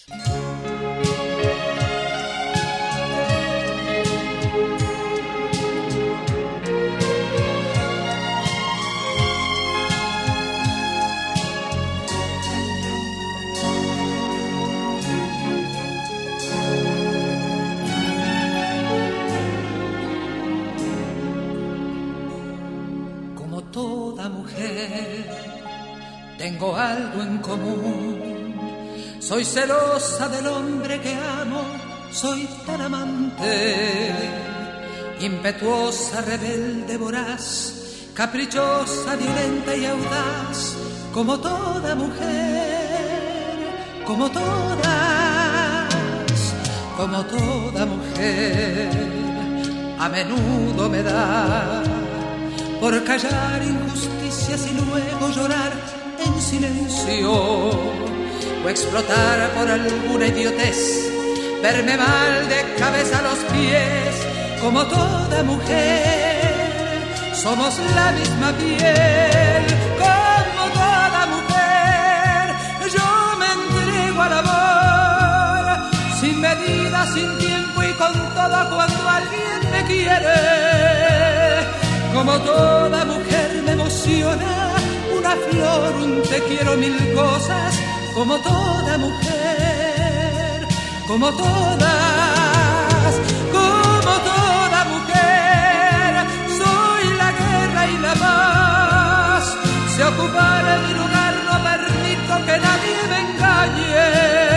Toda mujer, tengo algo en común. Soy celosa del hombre que amo, soy tan amante. Impetuosa, rebelde, voraz, caprichosa, violenta y audaz. Como toda mujer, como toda mujer, a menudo me da por callar injusticias y luego llorar en silencio, o explotar por alguna idiotez, verme mal de cabeza a los pies. Como toda mujer, somos la misma piel. Como toda mujer, yo me entrego al amor, sin medida, sin tiempo y con todo cuando alguien me quiere. Como toda mujer me emociona una flor, un te quiero, mil cosas. Como toda mujer, como toda mujer, soy la guerra y la paz. Si ocupara mi lugar no permito que nadie me engañe.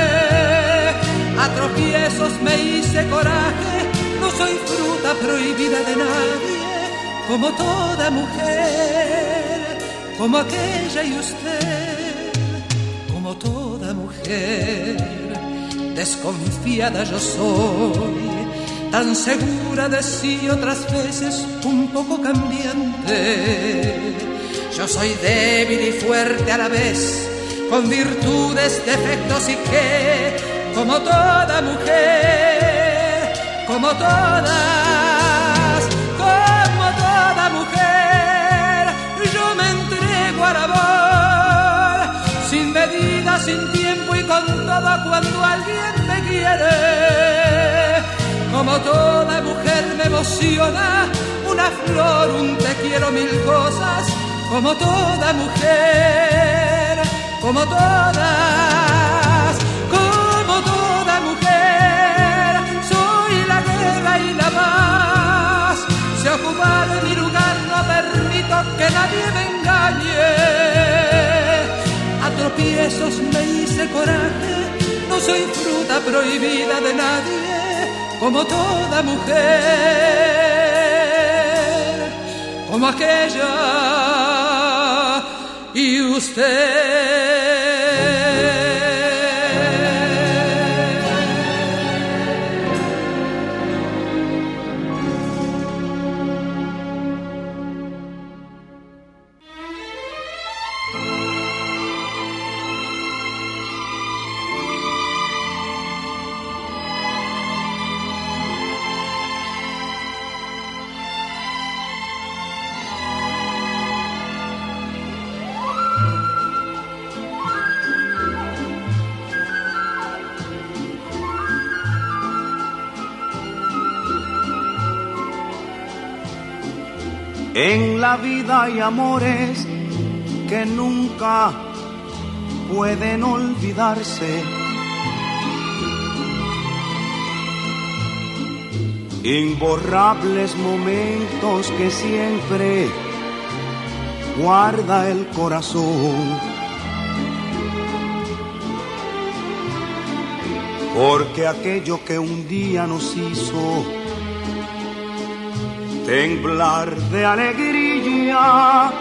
A tropiezos me hice coraje, no soy fruta prohibida de nadie. Como toda mujer, como aquella y usted, como toda mujer, desconfiada yo soy, tan segura de sí, otras veces un poco cambiante. Yo soy débil y fuerte a la vez, con virtudes, defectos y que, como toda mujer, como toda mujer, yo me entrego al amor, sin medida, sin tiempo y con todo cuando alguien me quiere. Como toda mujer me emociona una flor, un te quiero, mil cosas. Como toda mujer, como toda mujer, soy la guerra y la paz. Si ocupar mi lugar no permito que nadie me engañe. A tropiezos me hice coraje, no soy fruta prohibida de nadie. Como toda mujer, como aquella y usted. En la vida hay amores que nunca pueden olvidarse. Imborrables momentos que siempre guarda el corazón. Porque aquello que un día nos hizo temblar de alegría,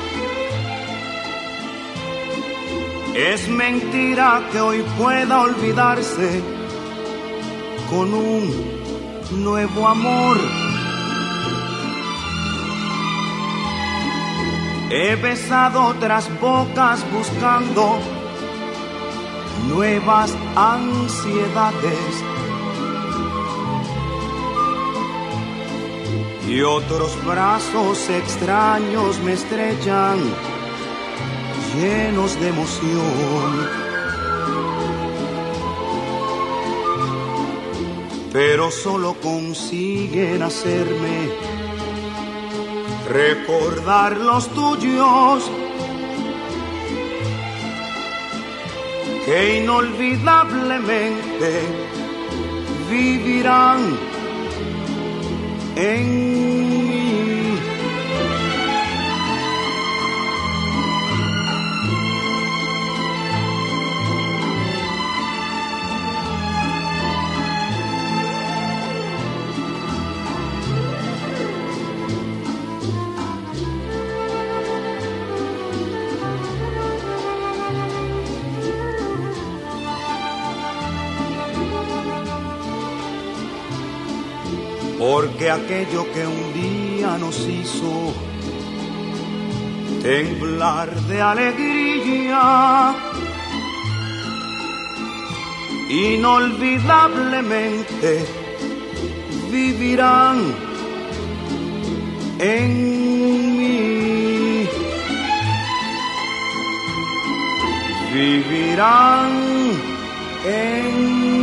es mentira que hoy pueda olvidarse con un nuevo amor. He besado otras bocas buscando nuevas ansiedades y otros brazos extraños me estrechan, llenos de emoción. Pero solo consiguen hacerme recordar los tuyos, que inolvidablemente vivirán en mí. Porque aquello que un día nos hizo temblar de alegría, inolvidablemente vivirán en mí. Vivirán en mí.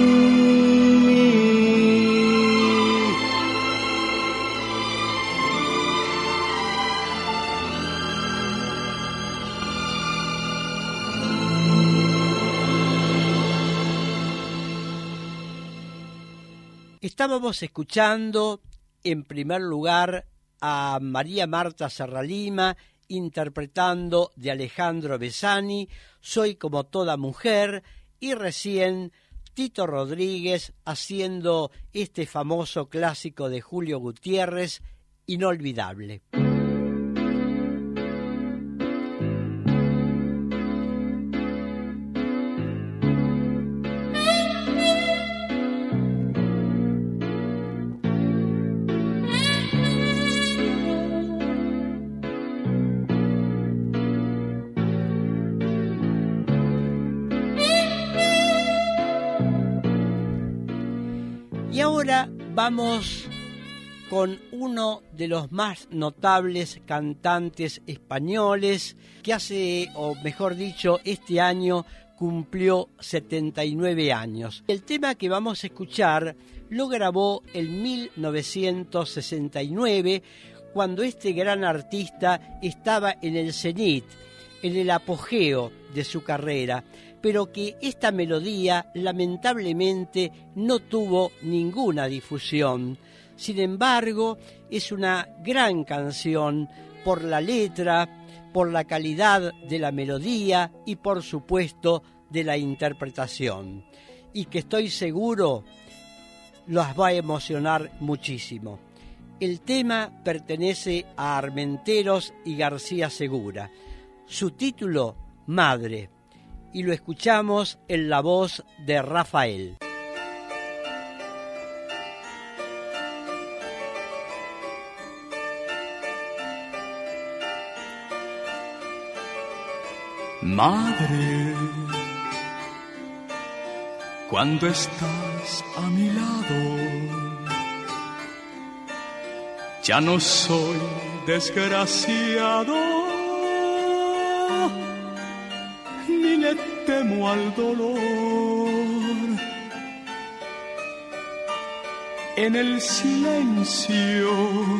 Estábamos escuchando en primer lugar a María Marta Serralima interpretando de Alejandro Besani Soy como toda mujer, y recién Tito Rodríguez haciendo este famoso clásico de Julio Gutiérrez, Inolvidable. Y ahora vamos con uno de los más notables cantantes españoles que hace, o mejor dicho, este año cumplió 79 años. El tema que vamos a escuchar lo grabó en 1969, cuando este gran artista estaba en el cenit, en el apogeo de su carrera, pero que esta melodía lamentablemente no tuvo ninguna difusión. Sin embargo, es una gran canción por la letra, por la calidad de la melodía y por supuesto de la interpretación, y que estoy seguro los va a emocionar muchísimo. El tema pertenece a Armenteros y García Segura. Su título, Madre, y lo escuchamos en la voz de Rafael. Madre, cuando estás a mi lado, ya no soy desgraciado, ni le temo al dolor. En el silencio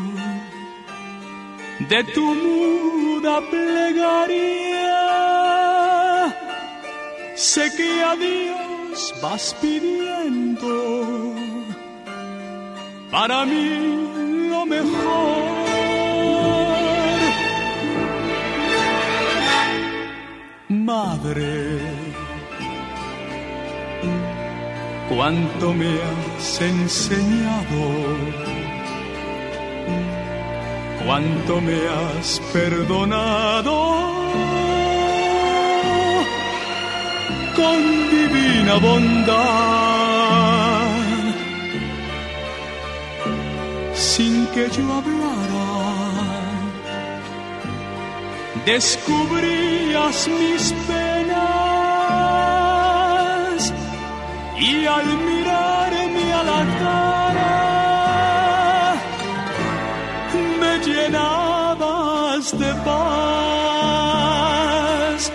de tu muda plegaria, sé que a Dios vas pidiendo para mí lo mejor. Madre, cuánto me has enseñado, cuánto me has perdonado con divina bondad, sin que yo hablara, descubrías mis penas y al mirarme a la cara me llenabas de paz.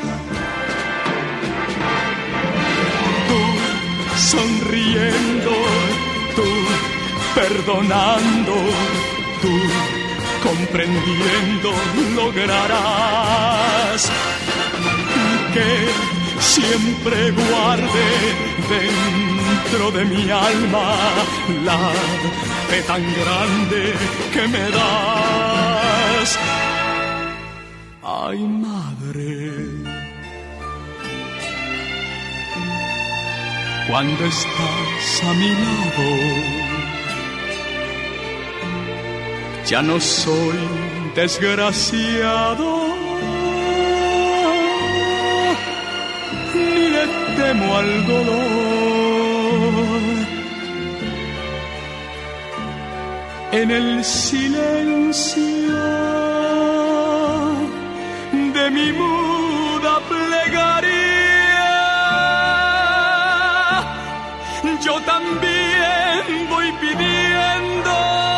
Tú sonriendo, tú perdonando, tú comprendiendo lograrás que siempre guarde dentro de mi alma la fe tan grande que me das. Ay, madre, cuando estás a mi lado, ya no soy desgraciado, ni le temo al dolor. En el silencio de mi muda plegaria, yo también voy pidiendo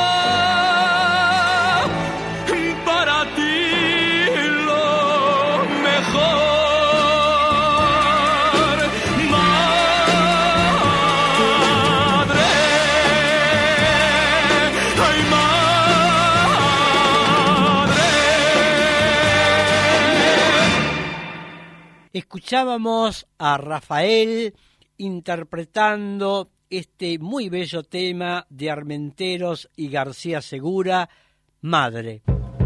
para ti lo mejor. Escuchábamos a Rafael interpretando este muy bello tema de Armenteros y García Segura, Madre.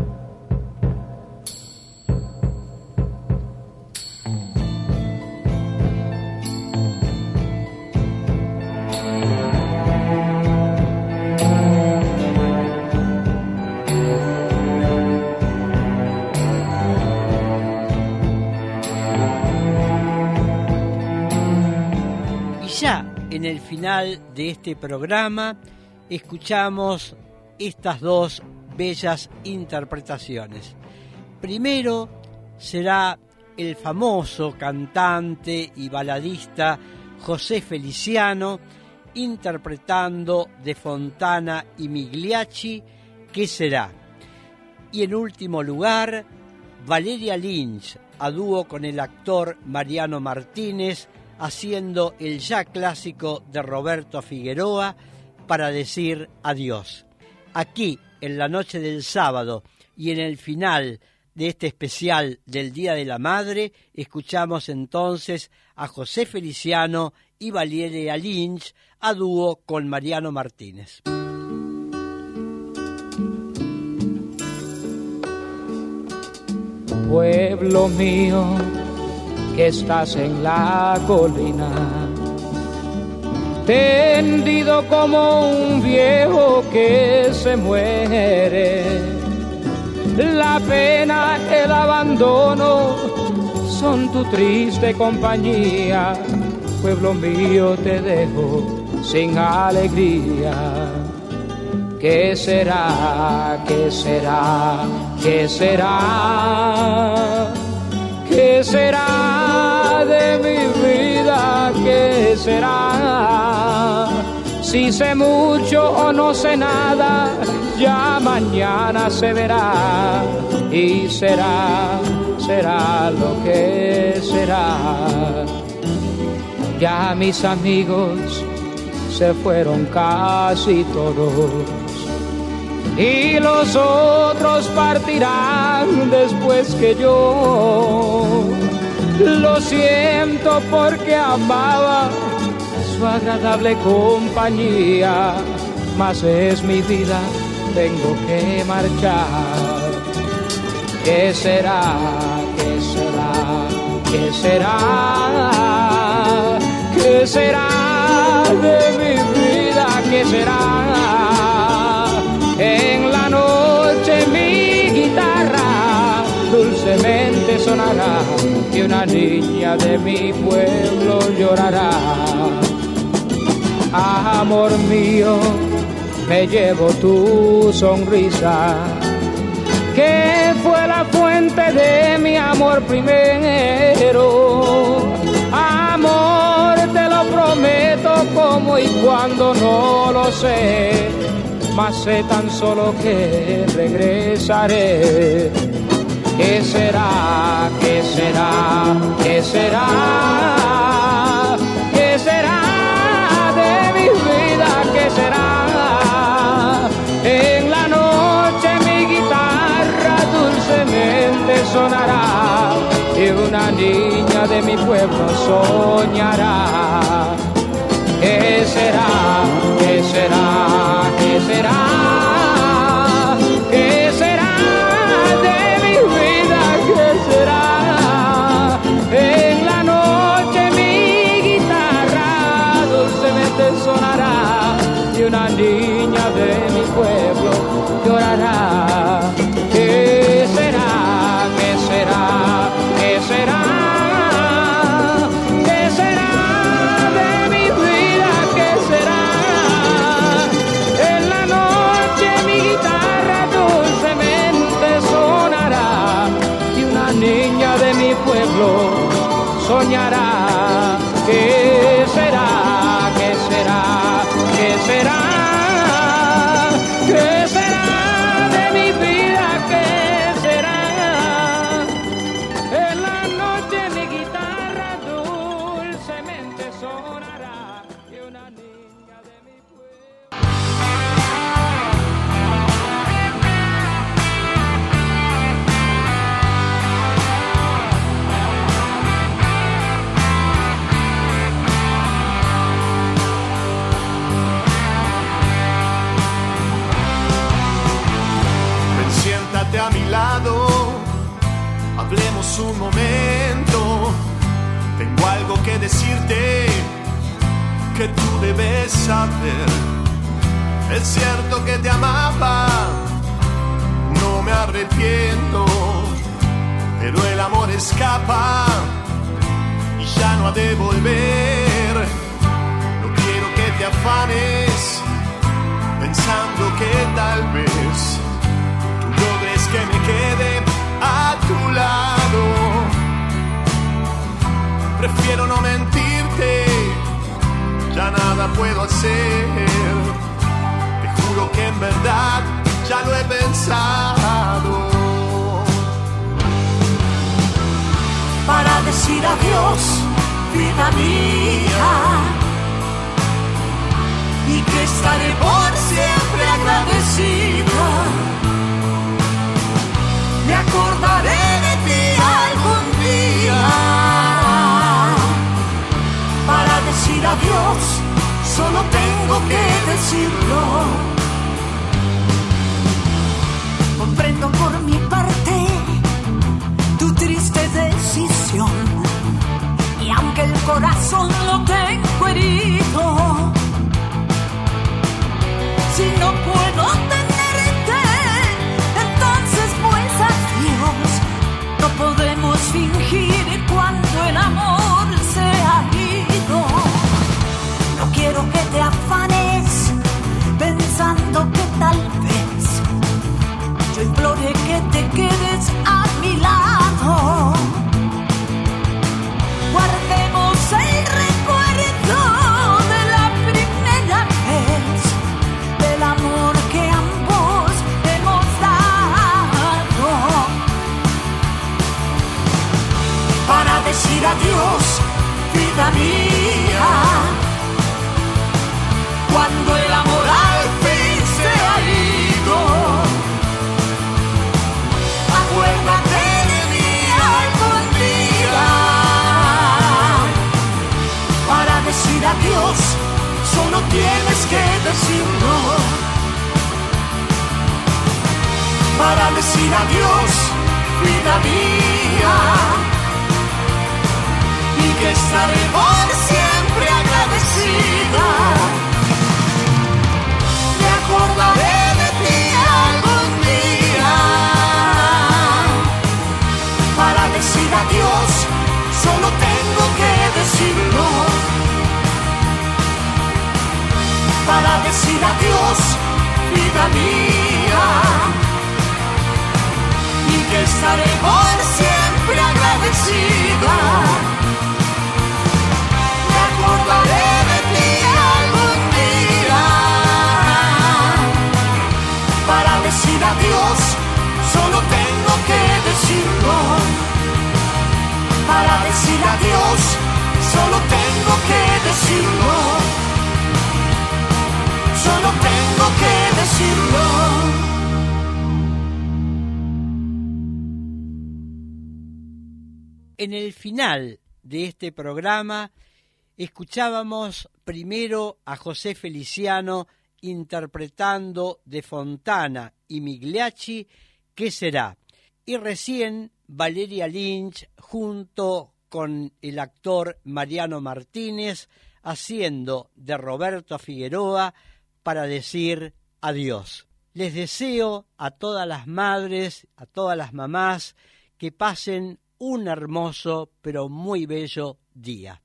Ya en el final de este programa escuchamos estas dos bellas interpretaciones. Primero será el famoso cantante y baladista José Feliciano interpretando de Fontana y Migliacci, ¿Qué será? Y en último lugar, Valeria Lynch a dúo con el actor Mariano Martínez haciendo el ya clásico de Roberto Figueroa, Para decir adiós. Aquí, en la noche del sábado y en el final de este especial del Día de la Madre, escuchamos entonces a José Feliciano y Valeria Lynch a dúo con Mariano Martínez. Pueblo mío, que estás en la colina, tendido como un viejo que se muere. La pena, el abandono son tu triste compañía. Pueblo mío, te dejo sin alegría. ¿Qué será? ¿Qué será? ¿Qué será? ¿Qué será de mi vida? ¿Qué será? Si sé mucho o no sé nada, ya mañana se verá. Y será lo que será. Ya mis amigos se fueron casi todos, y los otros partirán después que yo. Lo siento porque amaba su agradable compañía, mas es mi vida, tengo que marchar. ¿Qué será? ¿Qué será? ¿Qué será? ¿Qué será de mi vida? ¿Qué será? En la noche mi guitarra dulcemente sonará y una niña de mi pueblo llorará. Amor mío, me llevo tu sonrisa, que fue la fuente de mi amor primero. Amor, te lo prometo, prometo cómo y cuándo no lo sé, mas sé tan solo que regresaré. ¿Qué será? ¿Qué será? ¿Qué será? ¿Qué será de mi vida? ¿Qué será? En la noche mi guitarra dulcemente sonará y una niña de mi pueblo soñará. ¿Qué será? ¿Qué será? ¿Qué será? ¿Qué será de mi vida? ¿Qué será? En la noche mi guitarra dulcemente sonará y una niña de mi pueblo llorará. ¿Qué será? ¿Qué será? ¿Qué será? ¿Qué será de mi vida? ¿Qué será? En la noche mi guitarra dulcemente sonará y una niña de mi pueblo soñará. ¿Qué será? ¿Qué será? ¿Qué será? ¿Qué será de mi vida? ¿Qué será? En la noche mi guitarra dulcemente sonará y una niña de mi pueblo. Ven, siéntate a mi lado, hablemos un momento. Tengo algo que decirte que tú debes saber. Es cierto que te amaba, no me arrepiento, pero el amor escapa y ya no ha de volver. No quiero que te afanes pensando que tal vez tú logres que me quede a tu lado. Prefiero no mentirte, ya nada puedo hacer. Te juro que en verdad ya lo he pensado. Para decir adiós, vida mía, y que estaré por siempre agradecida. Me acordaré de ti algún día. Para decir adiós, solo tengo que decirlo. Comprendo por mi parte tu triste decisión, y aunque el corazón lo tengo herido, si no puedo tenerte, entonces pues adiós. No podemos fingir cuando el amor se ha ido. No quiero que te afanes pensando que tal vez yo implore que te quedes a mi lado. Guardemos el recuerdo de la primera vez, del amor que ambos hemos dado. Para decir adiós, vida mía, cuando el amor al fin se ha ido. Acuérdate de mí algún día. Para decir adiós, solo tienes que decirlo. Para decir adiós, vida mía, y que estaré por siempre agradecida. Me acordaré de ti algún día. Para decir adiós, solo tengo que decirlo. Para decir adiós, vida mía, y que estaré por siempre agradecida. Me acordaré adiós, solo tengo que decirlo, solo tengo que decirlo. En el final de este programa escuchábamos primero a José Feliciano interpretando de Fontana y Migliacci ¿Qué será? Y recién Valeria Lynch junto con el actor Mariano Martínez haciendo de Roberto Figueroa para decir adiós. Les deseo a todas las madres, a todas las mamás que pasen un hermoso pero muy bello día.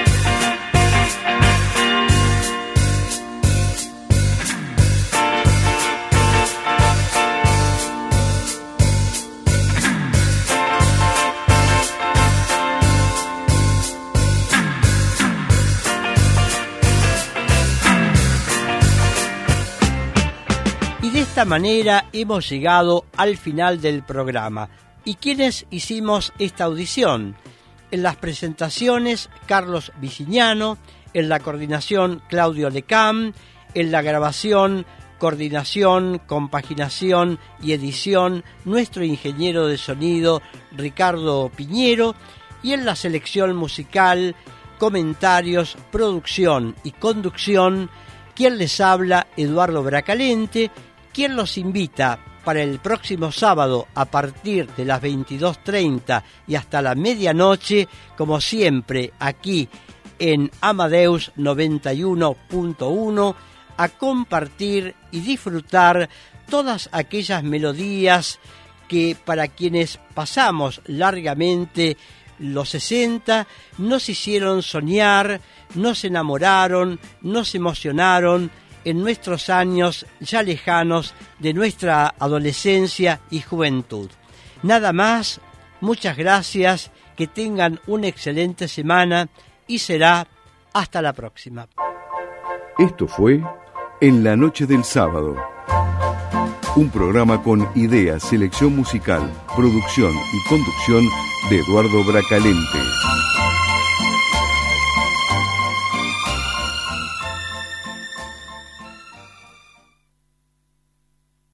Y de esta manera hemos llegado al final del programa. ¿Y quiénes hicimos esta audición? En las presentaciones, Carlos Vicignano, en la coordinación, Claudio Lecam, en la grabación, coordinación, compaginación y edición, nuestro ingeniero de sonido, Ricardo Piñero, y en la selección musical, comentarios, producción y conducción, quien les habla, Eduardo Bracalente, quien los invita para el próximo sábado a partir de las 22:30 y hasta la medianoche, como siempre, aquí en Amadeus 91.1, a compartir y disfrutar todas aquellas melodías que para quienes pasamos largamente los 60 nos hicieron soñar, nos enamoraron, nos emocionaron en nuestros años ya lejanos de nuestra adolescencia y juventud. Nada más, muchas gracias, que tengan una excelente semana y será hasta la próxima. Esto fue En la Noche del Sábado, un programa con ideas, selección musical, producción y conducción de Eduardo Bracalente.